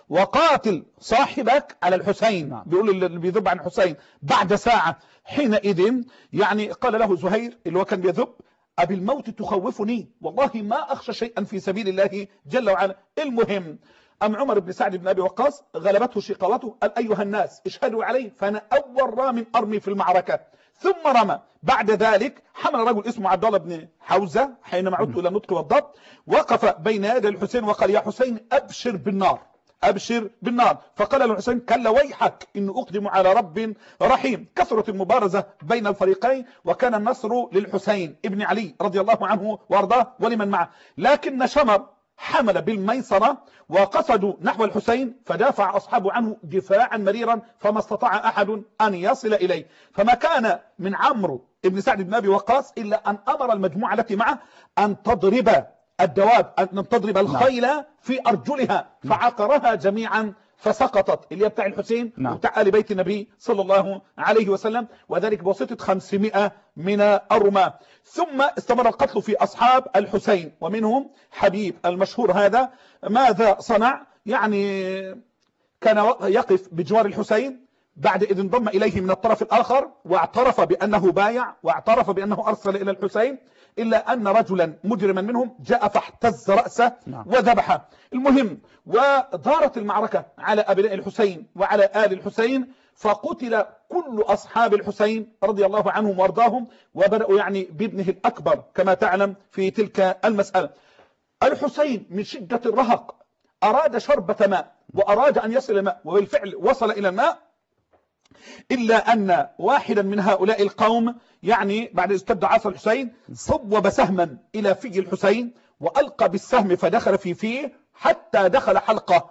وقاتل صاحبك على الحسين. بيقول اللي بيذب عن الحسين بعد ساعة. حينئذ يعني قال له زهير اللي هو كان بيذب: أبي الموت تخوفني، والله ما أخشى شيئا في سبيل الله جل وعلا. المهم، أم عمر بن سعد بن أبي وقاص غلبته شقاوته، قال: أيها الناس، اشهدوا علي، فأنا أول رام أرمي في المعركة. ثم رمى. بعد ذلك حمل رجل اسمه عبد الله بن حوزة، حينما عدت إلى النطق والضبط، وقف بين يدي الحسين وقال: يا حسين، أبشر بالنار، أبشر بالنار. فقال له الحسين كلا ويحك إن أقدم على رب رحيم. كثرت المبارزة بين الفريقين، وكان النصر للحسين ابن علي رضي الله عنه وارضاه ولمن معه، لكن شمر حمل بالميسرة وقصدوا نحو الحسين، فدافع أصحابه عنه دفاعا مريرا فما استطاع أحد أن يصل إليه. فما كان من عمرو بن سعد بن أبي وقاص إلا أن أمر المجموعة التي معه أن تضرب الدواب، أن تضرب الخيل في أرجلها، فعقرها جميعا فسقطت، اللي هي بتاع الحسين وبتاع آل بيت النبي صلى الله عليه وسلم، وذلك بواسطة 500 من الرماة. ثم استمر القتل في أصحاب الحسين، ومنهم حبيب المشهور هذا. ماذا صنع؟ يعني كان يقف بجوار الحسين بعد إذ انضم إليه من الطرف الآخر، واعترف بأنه بايع، واعترف بأنه أرسل إلى الحسين، إلا أن رجلا مجرما منهم جاء فاحتز رأسه وذبحه. المهم، ودارت المعركة على أبناء الحسين وعلى آل الحسين، فقتل كل أصحاب الحسين رضي الله عنهم وارضاهم، وبدأوا يعني بابنه الأكبر كما تعلم في تلك المسألة. الحسين من شدة الرهق أراد شربة ماء، وأراد أن يصل الماء، وبالفعل وصل إلى الماء، إلا أن واحدا من هؤلاء القوم يعني بعد استبدأ عصا الحسين صوب سهما إلى في الحسين، وألقى بالسهم فدخل في فيه حتى دخل حلقه،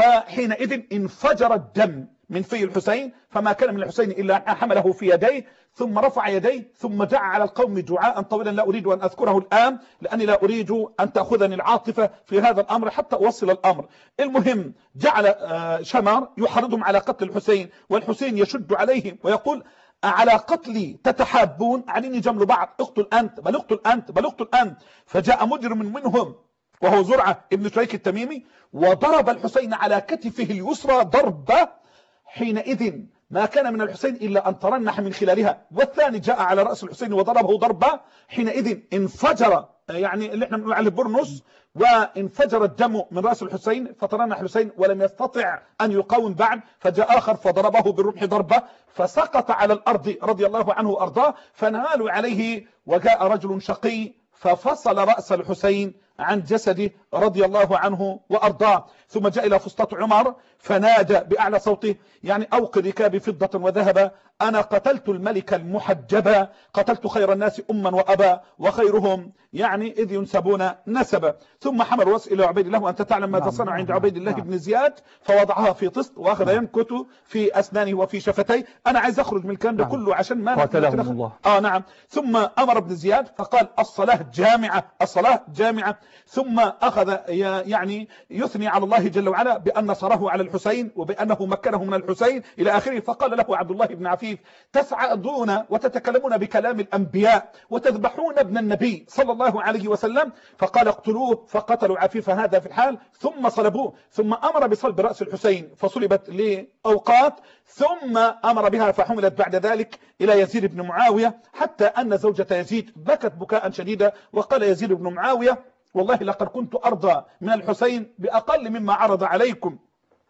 فحينئذ انفجر الدم من في الحسين، فما كان من الحسين إلا أن حمله في يديه، ثم رفع يديه، ثم دعا على القوم دعاء طويلا لا أريد أن أذكره الآن، لأني لا أريد أن تأخذني العاطفة في هذا الأمر حتى أوصل الأمر. المهم، جعل شمر يحرضهم على قتل الحسين، والحسين يشد عليهم ويقول على قتلي تتحابون، عليني جمل بعض، اقتل أنت، بل اقتل أنت، بل اقتل أنت. فجاء مجرم منهم وهو زرعة ابن شريك التميمي، وضرب الحسين على كتفه اليسرى ضربة، حينئذ ما كان من الحسين إلا أن ترنح من خلالها. والثاني جاء على رأس الحسين وضربه ضربة، حينئذ انفجر، يعني اللي احنا بنقول عليه برنس، وانفجر الدم من رأس الحسين، فترنح الحسين ولم يستطع أن يقاوم بعد، فجاء آخر فضربه بالرمح ضربة، فسقط على الأرض رضي الله عنه وأرضاه، فنالوا عليه، وجاء رجل شقي ففصل رأس الحسين عن جسده رضي الله عنه وأرضاه. ثم جاء إلى فسطاط عمر فنادى بأعلى صوته، يعني أوقد ركابي فضة وذهبا، أنا قتلت الملك المحجبا، قتلت خير الناس أما وأبا، وخيرهم يعني إذ ينسبون نسبا. ثم حمل رأس إلى عبيد الله، وأنت تعلم ماذا صنع عند عبيد الله بن زياد، فوضعها في طست وأخذ ينكت في أسنانه وفي شفتيه. أنا عايز أخرج من الكلام ده كله عشان ما قاتلهم الله. نعم. ثم أمر ابن زياد فقال الصلاة جامعة، الصلاة جامعة. ثم أخذ يعني يثني على الله جل وعلا بأن نصره على الحسين، وبأنه مكنه من الحسين إلى آخره. فقال له عبد الله بن عفيف تسعدون وتتكلمون بكلام الأنبياء وتذبحون ابن النبي صلى الله عليه وسلم، فقال اقتلوه. فقتلوا عفيف هذا في الحال، ثم صلبوه، ثم أمر بصلب رأس الحسين فصلبت لأوقات، ثم أمر بها فحملت بعد ذلك إلى يزيد بن معاوية، حتى أن زوجة يزيد بكت بكاء شديدا، وقال يزيد بن معاوية والله لقد كنت أرضى من الحسين بأقل مما عرض عليكم،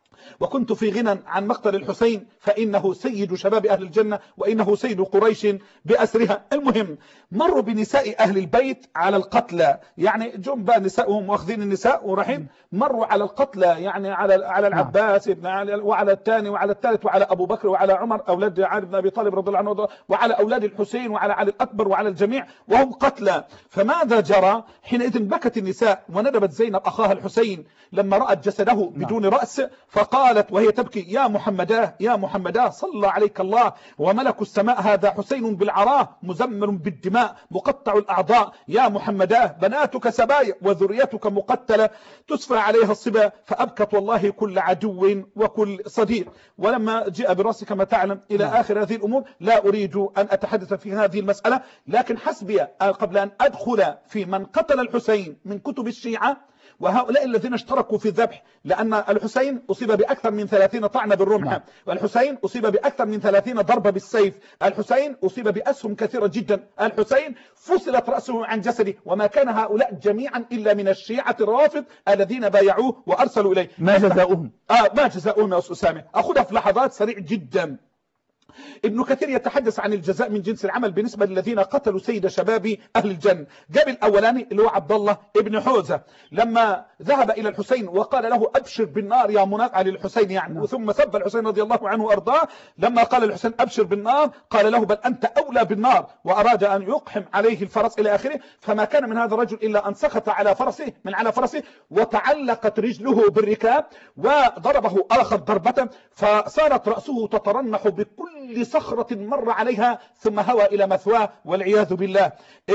وكنت في غنى عن مقتل الحسين، فإنه سيد شباب أهل الجنة، وإنه سيد قريش بأسرها. المهم، مروا بنساء أهل البيت على القتلى، يعني جنب نسائهم واخذين النساء ورحين، مروا على القتلى، يعني على العباس وعلى الثاني وعلى الثالث وعلى أبو بكر وعلى عمر أولاد علي بن أبي طالب رضي الله عنه، وعلى أولاد الحسين وعلى علي الأكبر وعلى الجميع وهم قتلى. فماذا جرى؟ حينئذ بكت النساء، وندبت زينب أخاها الحسين لما رأت جسده بدون رأس، فقالت وهي تبكي يا محمداه يا محمداه صلى عليك الله وملك السماء، هذا حسين بالعراه مزمر بالدماء مقطع الأعضاء، يا محمداه بناتك سبايا وذريتك مقتلة تسفى عليها الصبا، فأبكت والله كل عدو وكل صديق. ولما جاء برأسي كما تعلم إلى آخر هذه الأمور، لا أريد أن أتحدث في هذه المسألة، لكن حسبي قبل أن أدخل في من قتل الحسين من كتب الشيعة وهؤلاء الذين اشتركوا في الذبح، لأن الحسين أصيب بأكثر من 30 طعنة بالرمح، والحسين أصيب بأكثر من 30 ضربة بالسيف، الحسين أصيب بأسهم كثيرة جدا، الحسين فصلت رأسه عن جسده، وما كان هؤلاء جميعا إلا من الشيعة الرافض الذين بايعوه وأرسلوا إليه. ما جزاؤهم؟ ما جزاؤهم يا أستاذ سامي؟ أخذها في لحظات سريع جدا. ابن كثير يتحدث عن الجزاء من جنس العمل بالنسبة للذين قتلوا سيد شباب أهل الجنة. جاب الأولاني اللي هو عبد الله ابن حوزة لما ذهب إلى الحسين وقال له أبشر بالنار يا مناقع للحسين يعني، وثم سب الحسين رضي الله عنه وأرضاه. لما قال الحسين أبشر بالنار قال له بل أنت أولى بالنار، وأراد أن يقحم عليه الفرس إلى آخره. فما كان من هذا الرجل إلا أن سقط على فرسه من على فرسه وتعلقت رجله بالركاب وضربه آخر ضربة فصارت رأسه تترنح بكل صخرة مر عليها ثم هوى إلى مثواه والعياذ بالله.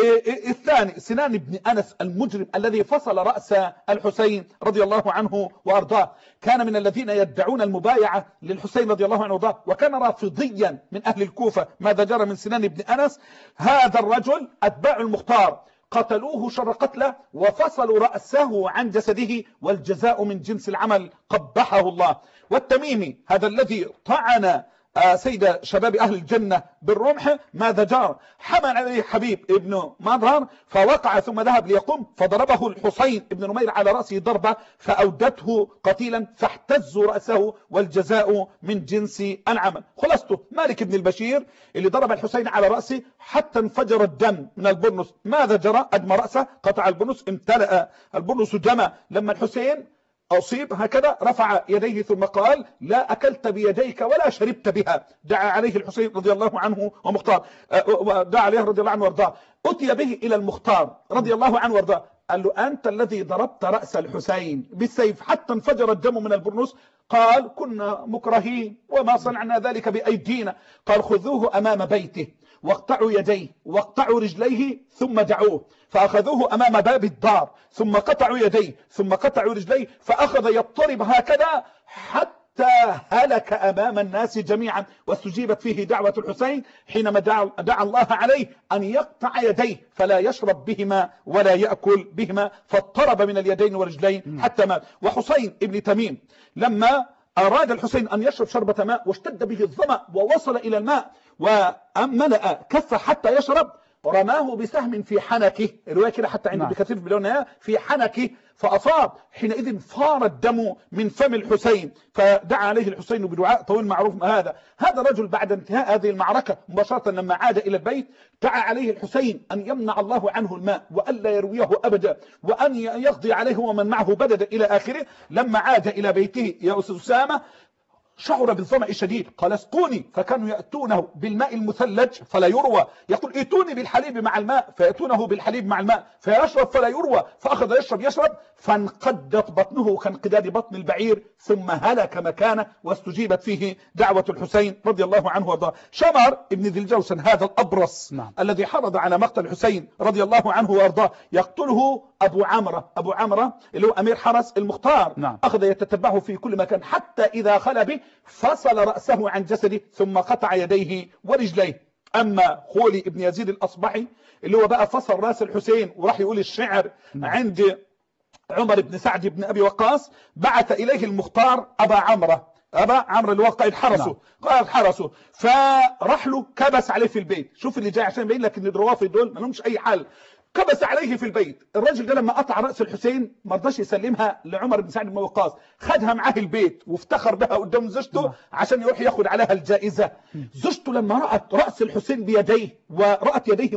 الثاني سنان بن أنس المجرم الذي فصل رأس الحسين رضي الله عنه وأرضاه، كان من الذين يدعون المبايعة للحسين رضي الله عنه وأرضاه، وكان رافضيا من أهل الكوفة. ماذا جرى من سنان بن أنس؟ هذا الرجل أتباع المختار قتلوه شر قتله وفصلوا رأسه عن جسده، والجزاء من جنس العمل قبحه الله. والتميمي هذا الذي طعن سيد شباب أهل الجنة بالرمح، ماذا جار؟ حمل عليه حبيب ابن مظهر فوقع ثم ذهب ليقوم فضربه الحسين ابن نمير على رأسه ضربة فأودته قتيلا فاحتزوا رأسه، والجزاء من جنس العمل. خلاصته مالك بن البشير اللي ضرب الحسين على رأسه حتى انفجر الدم من البرنس، ماذا جرى؟ أدمى رأسه، قطع البرنس، امتلأ البرنس دما. لما الحسين أصيب هكذا رفع يديه ثم قال لا أكلت بيديك ولا شربت بها. دعا عليه الحسين رضي الله عنه ومختار، دعا عليه رضي الله عنه وارضاه. أتي به إلى المختار رضي الله عنه وارضاه، قال له أنت الذي ضربت رأس الحسين بالسيف حتى انفجر الدم من البرنس. قال كنا مكرهين وما صنعنا ذلك بأيدينا. قال خذوه أمام بيته واقطعوا يديه واقطعوا رجليه ثم دعوه، فأخذوه أمام باب الدار ثم قطعوا يديه ثم قطعوا رجليه، فأخذ يضطرب هكذا حتى هلك أمام الناس جميعا. واستجيبت فيه دعوة الحسين حينما دعا الله عليه أن يقطع يديه فلا يشرب بهما ولا يأكل بهما، فاضطرب من اليدين والرجلين حتى مات. وحسين ابن تميم لما أراد الحسين أن يشرب شربة ماء واشتد به الظمأ ووصل إلى الماء وملأ كفه حتى يشرب، رماه بسهم في حنكه، الرواية كده حتى عند ابن كثير بلونها في حنكه فأصاب. حينئذ فار الدم من فم الحسين، فدعا عليه الحسين بدعاء طويل معروف. هذا الرجل بعد انتهاء هذه المعركة مباشرة لما عاد إلى البيت دعا عليه الحسين أن يمنع الله عنه الماء وألا يرويه أبدا وأن يقضي عليه ومن معه بددا إلى آخره. لما عاد إلى بيته يا أستاذ أسامة شعر بالظمأ شديد، قال اسقوني، فكانوا يأتونه بالماء المثلج فلا يروى، يقول ائتوني بالحليب مع الماء، فيأتونه بالحليب مع الماء فيشرب فلا يروى، فأخذ يشرب فانقدت بطنه كانقداد بطن البعير ثم هلك مكانه، واستجيبت فيه دعوة الحسين رضي الله عنه وارضاه. شمر ابن ذي الجوسن هذا الأبرص الذي حرض على مقتل الحسين رضي الله عنه وارضاه يقتله أبو عمرة اللي هو أمير حرس المختار. أخذ يتتبعه في كل مكان حتى إذا خلى به فصل رأسه عن جسده ثم قطع يديه ورجليه. أما خولي ابن يزيد الأصبحي اللي هو بقى فصل رأس الحسين وراح يقول الشعر عند عمر بن سعد بن أبي وقاص، بعث إليه المختار أبا عمرو اللي هو قائد حرسه فراح له كبس عليه في البيت. شوف اللي جاي عشان يبين لك ان الروافض دول ما لهمش اي حل. كبس عليه في البيت. الراجل ده لما قطع رأس الحسين ما رضاش يسلمها لعمر بن سعد بن وقاص، خدها معاه البيت وافتخر بها قدام زوجته عشان يروح ياخد عليها الجائزة. زوجته لما رأت رأس الحسين بيديه ورأت يديه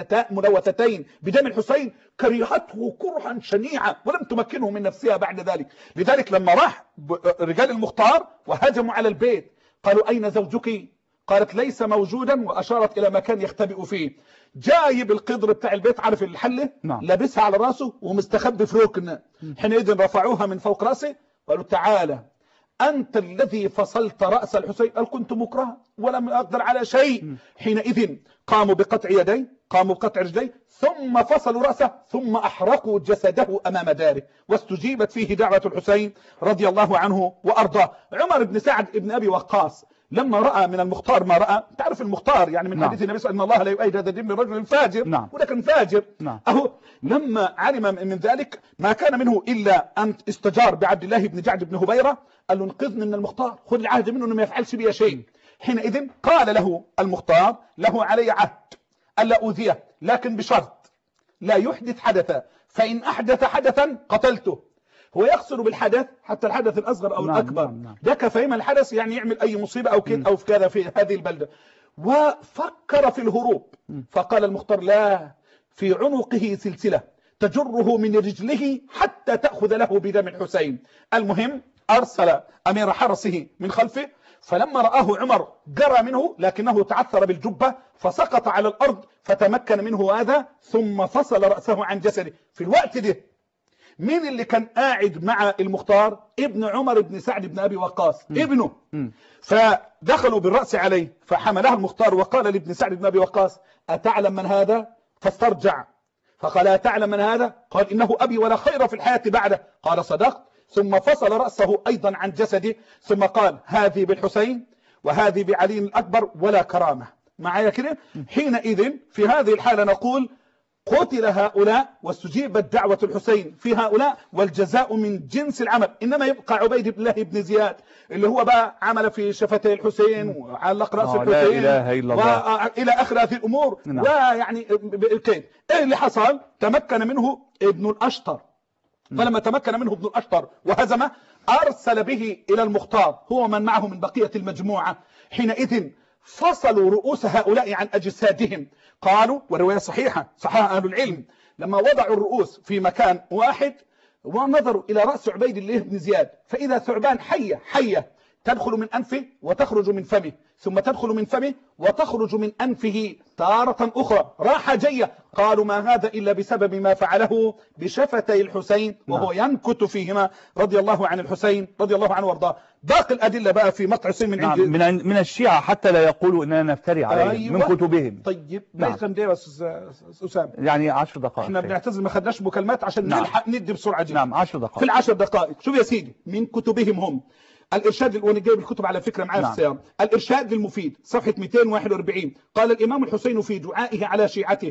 ملوثتين بدم الحسين كرهته كرها شنيعا ولم تمكنه من نفسها بعد ذلك. لذلك لما راح رجال المختار وهجموا على البيت قالوا أين زوجك؟ قالت ليس موجودا، وأشارت إلى مكان يختبئ فيه. جايب القدر بتاع البيت عارف الحلة لابسها على راسه ومستخبي في ركن. حينئذ رفعوها من فوق راسه قالوا تعالى أنت الذي فصلت رأس الحسين. قال كنت مكره ولم أقدر على شيء. حينئذ قاموا بقطع يديه، قاموا بقطع رجليه، ثم فصلوا رأسه ثم أحرقوا جسده أمام داره، واستجيبت فيه دعوة الحسين رضي الله عنه وأرضاه. عمر بن سعد بن أبي وقاص لما رأى من المختار ما رأى، تعرف المختار يعني من حديث النبي صلى الله عليه وسلم إن الله لا يؤيد هذا الدين لرجل فاجر، وده كان فاجر. أهو لما علم من ذلك ما كان منه إلا أن استجار بعبد الله بن جعد بن هبيرة، قال له انقذني من المختار، خذ العهد منه انه ما يفعلش بي شيء. حينئذ قال له المختار له علي عهد ألا أوذيه، لكن بشرط لا يحدث حدثا، فإن أحدث حدثا قتلته. هو يقصد بالحدث حتى الحدث الأصغر أو الأكبر. ده كفهم الحدث يعني يعمل أي مصيبة أو كده أو في كذا في هذه البلدة. وفكر في الهروب فقال المختار لا، في عنقه سلسلة تجره من رجله حتى تأخذ له بدم الحسين. المهم أرسل أمير حرسه من خلفه، فلما رآه عمر جرى منه لكنه تعثر بالجبة فسقط على الأرض فتمكن منه هذا ثم فصل رأسه عن جسده. في الوقت ده مين اللي كان قاعد مع المختار؟ ابن عمر بن سعد بن أبي وقاص ابنه. فدخلوا بالرأس عليه فحملها المختار وقال لابن سعد بن أبي وقاص أتعلم من هذا؟ فاسترجع فقال أتعلم من هذا؟ قال إنه أبي ولا خير في الحياة بعده. قال صدقت. ثم فصل رأسه أيضا عن جسده ثم قال هذه بالحسين وهذه بعلي الأكبر ولا كرامة. معايا كده؟ حينئذ في هذه الحالة نقول قتل هؤلاء واستجيبت دعوة الحسين في هؤلاء والجزاء من جنس العمل. إنما يبقى عبيد الله بن زياد اللي هو بقى عمل في شفتي الحسين وعلق رأس الحسين لا إله إلا الله وإلى آخر هذه الأمور. ويعني كيف إيه اللي حصل؟ تمكن منه ابن الأشطر. فلما تمكن منه ابن الأشطر وهزمه أرسل به إلى المختار هو من معه من بقية المجموعة. حينئذ فصلوا رؤوس هؤلاء عن أجسادهم. قالوا ورواية صحيحة صحاها أهل العلم لما وضعوا الرؤوس في مكان واحد ونظروا إلى رأس عبيد الله بن زياد فإذا ثعبان حية تدخل من أنفه وتخرج من فمه ثم تدخل من فمه وتخرج من أنفه تارة أخرى راحة جية. قالوا ما هذا إلا بسبب ما فعله بشفتي الحسين وهو ينكت فيهما رضي الله عن الحسين رضي الله عنه وارضاه. باقي الأدلة بقى في مقطع حسين من عند من الشيعة حتى لا يقولوا إننا نفتري عليهم. أيوة. من كتبهم. طيب ليس ندير أسامة يعني 10 دقائق احنا بنعتذر ما خدناش مكالمات عشان نلحق ندي بسرعة جدا. 10 دقائق. في 10 دقائق شوف يا سيدي من كتبهم هم الإرشاد. وانا جايب الكتب على فكرة معايا في السيارة. الإرشاد للمفيد صفحة 241 قال الإمام الحسين في دعائه على شيعته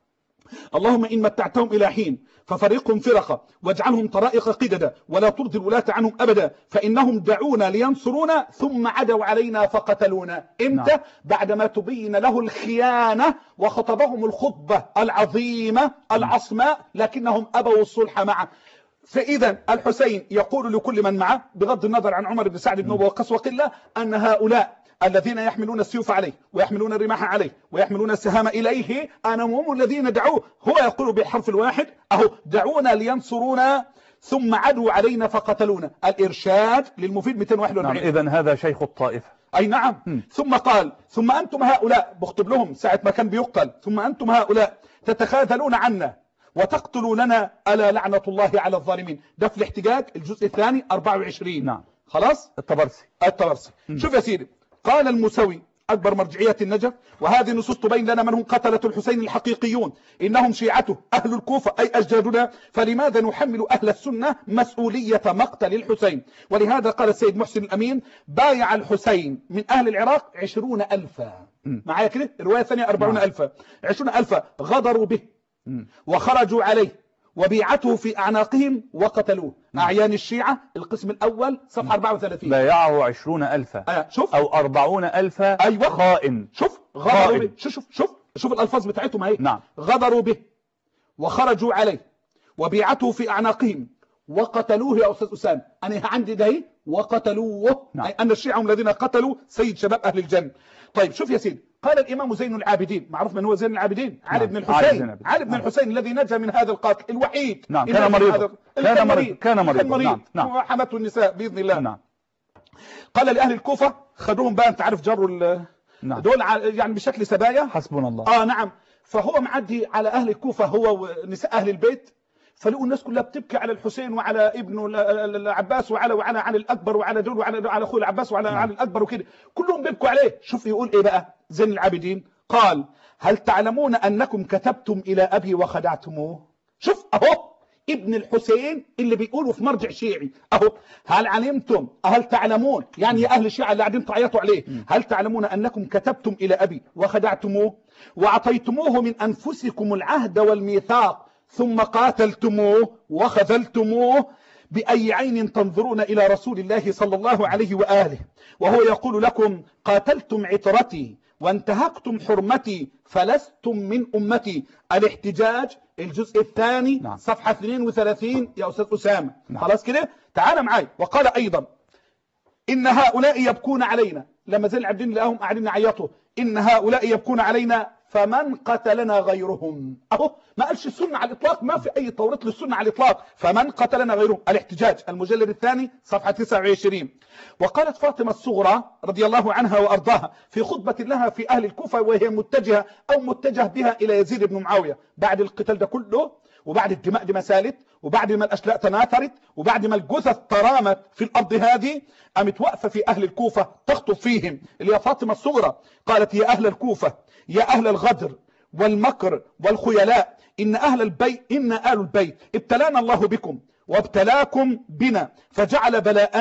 اللهم إن متعتهم إلى حين ففرقهم فرقة واجعلهم طرائق قددا ولا ترضي الولاة عنهم أبدا فإنهم دعونا لينصرونا ثم عدوا علينا فقتلونا. إمتى؟ بعدما تبين له الخيانة وخطبهم الخطبة العظيمة العصماء لكنهم أبوا الصلح معه. فإذا الحسين يقول لكل من معه بغض النظر عن عمر بن سعد بن أبي وقاص وقلة أن هؤلاء الذين يحملون السيوف عليه ويحملون الرماح عليه ويحملون السهام إليه أنا هم الذين دعوه. هو يقول بالحرف الواحد أهو دعونا لينصرونا ثم عدوا علينا فقتلونا. الإرشاد للمفيد 241. إذن هذا شيخ الطائفة. أي نعم. ثم قال ثم أنتم هؤلاء بخطب لهم ساعة ما كان بيقتل ثم أنتم هؤلاء تتخاذلون عنا وتقتلوننا ألا لعنة الله على الظالمين. ده في الاحتجاج الجزء الثاني 24. نعم. خلاص الطبرسي. شوف يا سيدي قال الموسوي أكبر مرجعية النجف وهذه النصوص تبين لنا من هم قتلة الحسين الحقيقيون إنهم شيعته أهل الكوفة أي أجدادنا فلماذا نحمل أهل السنة مسؤولية مقتل الحسين. ولهذا قال السيد محسن الأمين بايع الحسين من أهل العراق 20,000 معايا كده. الرواية الثانية 40,000 20,000 غدروا به وخرجوا عليه وبيعته في أعناقهم وقتلوه. أعيان الشيعة القسم الأول صفحة 34 بايعه 20,000 شوف أو 40,000 أيوة. خائن. شوف غدروا به. شوف الألفاظ بتاعتهم اهي. نعم. غدروا به وخرجوا عليه وبيعته في أعناقهم وقتلوه. يا أستاذ أسامة أنا عندي ده وقتلوه. نعم. أي أن الشيعة هم الذين قتلوا سيد شباب أهل الجنة. طيب شوف يا سيدي قال الإمام زين العابدين معروف من هو زين العابدين؟ علي بن الحسين. علي بن الحسين الذي نجا من هذا القاتل الوحيد. نعم. كان مريضا. كان مريضا. نعم. وحمته النساء بإذن الله. نعم. قال لأهل الكوفة خدوهم بقى أنت عارف جروا نعم. دول يعني بشكل سبايا. حسبنا الله. نعم. فهو معدي على أهل الكوفة هو ونساء أهل البيت فلقوا الناس كلها بتبكي على الحسين وعلى ابنه العباس وعلى علي الأكبر وعلى دول وعلى أخوه العباس وعلى علي الأكبر وكده كلهم بيبكوا عليه. شوف يقول إيه بقى زين العابدين قال هل تعلمون أنكم كتبتم إلى أبي وخدعتموه. شوف أهو ابن الحسين اللي بيقولوا في مرجع شيعي أهو هل علمتم هل تعلمون يعني يا أهل الشيعة اللي قاعدين تعيطوا عليه هل تعلمون أنكم كتبتم إلى أبي وخدعتموه وأعطيتموه من أنفسكم العهد والميثاق ثم قاتلتموه وخذلتموه بأي عين تنظرون إلى رسول الله صلى الله عليه وآله وهو يقول لكم قاتلتم عترتي وانتهكتم حرمتي فلستم من أمتي. الاحتجاج الجزء الثاني نعم. صفحة 32 يا أستاذ أسامة. نعم. خلاص كده تعال معي. وقال أيضا إن هؤلاء يبكون علينا، لما زين العابدين لهم قاعدين يعيطوا، إن هؤلاء يبكون علينا فمن قتلنا غيرهم. أهو ما قالش السنة على الإطلاق، ما في أي توريط للسنة على الإطلاق. فمن قتلنا غيرهم. الاحتجاج المجلد الثاني صفحة 29. وقالت فاطمة الصغرى رضي الله عنها وأرضاها في خطبة لها في أهل الكوفة وهي متجهة أو متجه بها إلى يزيد بن معاوية بعد القتال ده كله، وبعد الدماء دي ما سالت، وبعد ما الأشلاء تناثرت، وبعد ما الجثث ترامت في الأرض هذه، قامت واقفة في أهل الكوفة تخطب فيهم اللي هي فاطمة الصغرى. قالت يا أهل الكوفة يا أهل الغدر والمكر والخيلاء، إن آل البيت ابتلانا الله بكم وابتلاكم بنا فجعل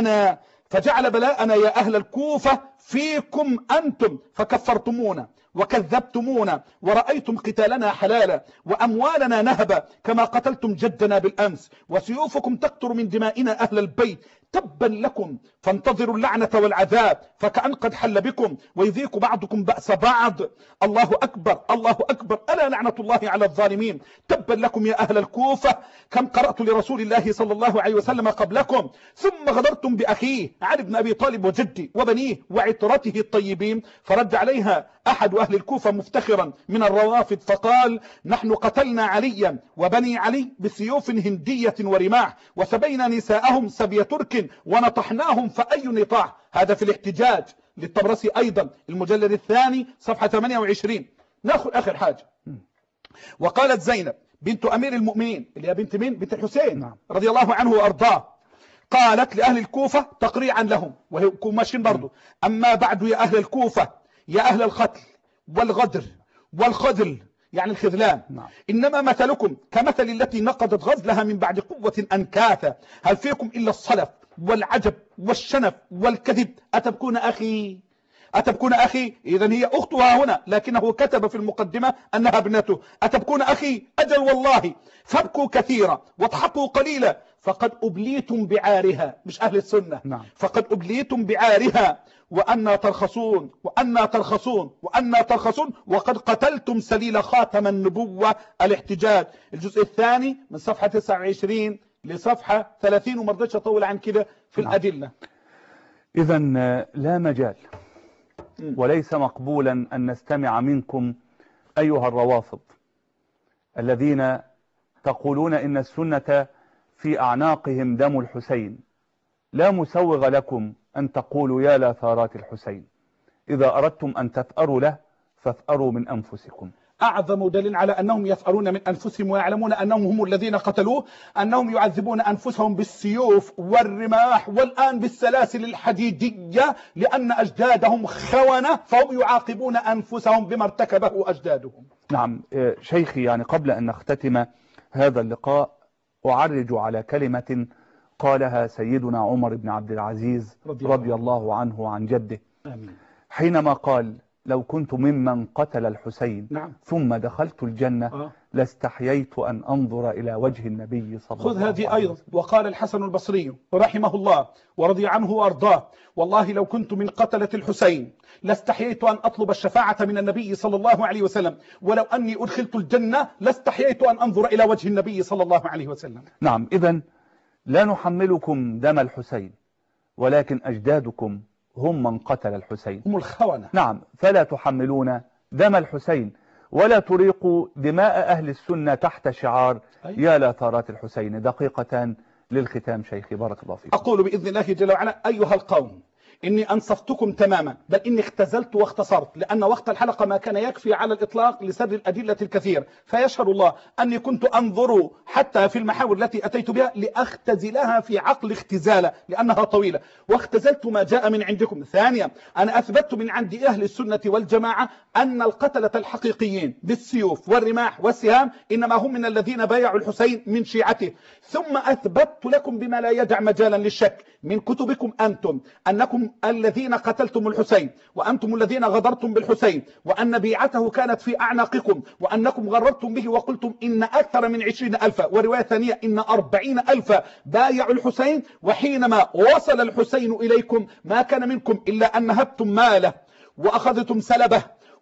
بلاءنا يا أهل الكوفة فيكم أنتم، فكفرتمونا وكذبتمونا ورأيتم قتالنا حلالا وأموالنا نهبا كما قتلتم جدنا بالأمس، وسيوفكم تقطر من دمائنا أهل البيت. تبا لكم فانتظروا اللعنة والعذاب فكأن قد حل بكم ويذيق بعضكم بأس بعض. الله أكبر الله أكبر، ألا لعنة الله على الظالمين. تبا لكم يا أهل الكوفة، كم قرأت لرسول الله صلى الله عليه وسلم قبلكم، ثم غدرتم بأخيه علي بن أبي طالب وجدي وبنيه وعترته الطيبين. فرد عليها أحد أهل الكوفة مفتخرا من الروافد فقال نحن قتلنا عليا وبني علي بسيوف هندية ورماح، وسبينا نساءهم سبي ترك ونطحناهم فأي نطاح. هذا في الاحتجاج للطبرسي أيضا المجلد الثاني صفحة 28. ناخذ آخر حاجة. وقالت زينب بنت أمير المؤمنين اللي هي بنت مين؟ بنت الحسين رضي الله عنه وأرضاه. قالت لأهل الكوفة تقريعا لهم وهي ماشيين برضو، أما بعد يا أهل الكوفة يا أهل القتل والغدر والخذل يعني الخذلان، إنما مثلكم كمثل التي نقضت غزلها من بعد قوة أنكاثا، هل فيكم إلا الصلف والعجب والشنف والكذب. أتبكون أخي إذن هي أختها هنا، لكنه كتب في المقدمة أنها ابنته. أتبكون أخي أجل والله فابكوا كثيرا واضحكوا قليلا فقد أبليتم بعارها. مش أهل السنة. فقد أبليتم بعارها وأنا ترخصون وقد قتلتم سليل خاتم النبوة. الاحتجاج الجزء الثاني من صفحة 29 لصفحة 30 وما رضيتش أطول عن كده في الأدلة. إذن لا مجال وليس مقبولا أن نستمع منكم أيها الروافض الذين تقولون إن السنة في أعناقهم دم الحسين. لا مسوغ لكم أن تقولوا يا لا ثارات الحسين. إذا أردتم أن تثأروا له فاثأروا من أنفسكم. أعظم دليل على أنهم يثأرون من أنفسهم ويعلمون أنهم هم الذين قتلوه أنهم يعذبون أنفسهم بالسيوف والرماح والآن بالسلاسل الحديدية لأن أجدادهم خونة، فهم يعاقبون أنفسهم بما ارتكبه أجدادهم. نعم شيخي، يعني قبل أن نختتم هذا اللقاء أعرج على كلمة قالها سيدنا عمر بن عبد العزيز رضي الله عنه عن جده. آمين. حينما قال لو كنت ممن قتل الحسين ثم دخلت الجنة لاستحييت أن أنظر إلى وجه النبي صلى الله عليه وسلم. خذ هذه أيضا. وقال الحسن البصري رحمه الله ورضي عنه وأرضاه والله لو كنت من قتلة الحسين لاستحييت أن أطلب الشفاعة من النبي صلى الله عليه وسلم، ولو أني أدخلت الجنة لاستحييت أن أنظر إلى وجه النبي صلى الله عليه وسلم. نعم، إذن لا نحملكم دم الحسين ولكن أجدادكم هم من قتل الحسين، هم الخونة. نعم، فلا تحملون دم الحسين ولا تريقوا دماء أهل السنة تحت شعار يا لا ثارات الحسين. دقيقتان للختام شيخي بارك الله فيكم. أقول بإذن الله جل وعلا أيها القوم إني أنصفتكم تماما، بل إني اختزلت واختصرت، لأن وقت الحلقة ما كان يكفي على الإطلاق لسرد الأدلة الكثير، فيشهد الله أني كنت أنظر حتى في المحاور التي أتيت بها لأختزلها في عقل اختزالة لأنها طويلة، واختزلت ما جاء من عندكم. ثانيا أنا أثبت من عند أهل السنة والجماعة أن القتلة الحقيقيين بالسيوف والرماح والسهام إنما هم من الذين بايعوا الحسين من شيعته. ثم أثبت لكم بما لا يدع مجالا للشك من كتبكم أنتم أنكم الذين قتلتم الحسين وأنتم الذين غدرتم بالحسين، وأن بيعته كانت في أعناقكم، وأنكم غررتم به وقلتم إن أكثر من 20,000 ورواية ثانية إن 40,000 بايعوا الحسين، وحينما وصل الحسين إليكم ما كان منكم إلا أن نهبتم ماله وأخذتم سلبه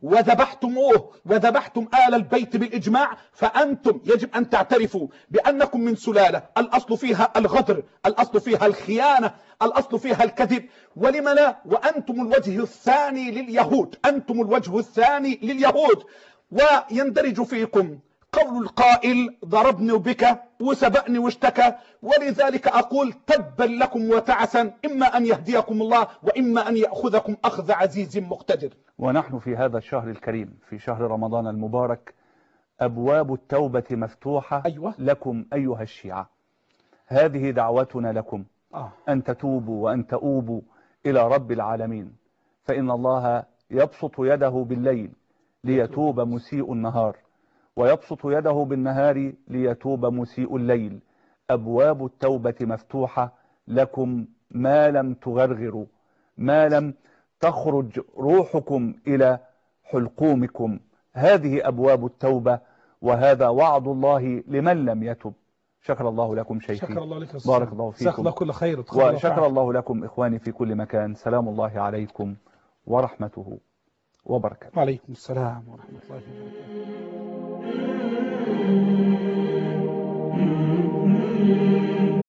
وذبحتموه وذبحتم آل البيت بالإجماع، فأنتم يجب أن تعترفوا بأنكم من سلالة الأصل فيها الغدر، الأصل فيها الخيانة، الأصل فيها الكذب. ولم لا؟ وأنتم الوجه الثاني لليهود، أنتم الوجه الثاني لليهود. ويندرج فيكم قول القائل ضربني بك وسبأني واشتكى. ولذلك أقول تبا لكم وتعسا، إما أن يهديكم الله وإما أن يأخذكم أخذ عزيز مقتدر. ونحن في هذا الشهر الكريم، في شهر رمضان المبارك، أبواب التوبة مفتوحة. أيوة. لكم أيها الشيعة، هذه دعوتنا لكم أن تتوبوا وأن تؤوبوا إلى رب العالمين، فإن الله يبسط يده بالليل ليتوب مسيء النهار، ويبسط يده بالنهار ليتوب مسيء الليل. أبواب التوبة مفتوحة لكم ما لم تغرغروا، ما لم تخرج روحكم إلى حلقومكم. هذه أبواب التوبة، وهذا وعد الله لمن لم يتب. شكر الله لكم شيخي، شكر الله لك، بارك الله فيكم، جزاك الله كل خير، وشكر الله لكم إخواني في كل مكان. سلام الله عليكم ورحمته وبركاته. وعليكم السلام ورحمة الله وبركاته.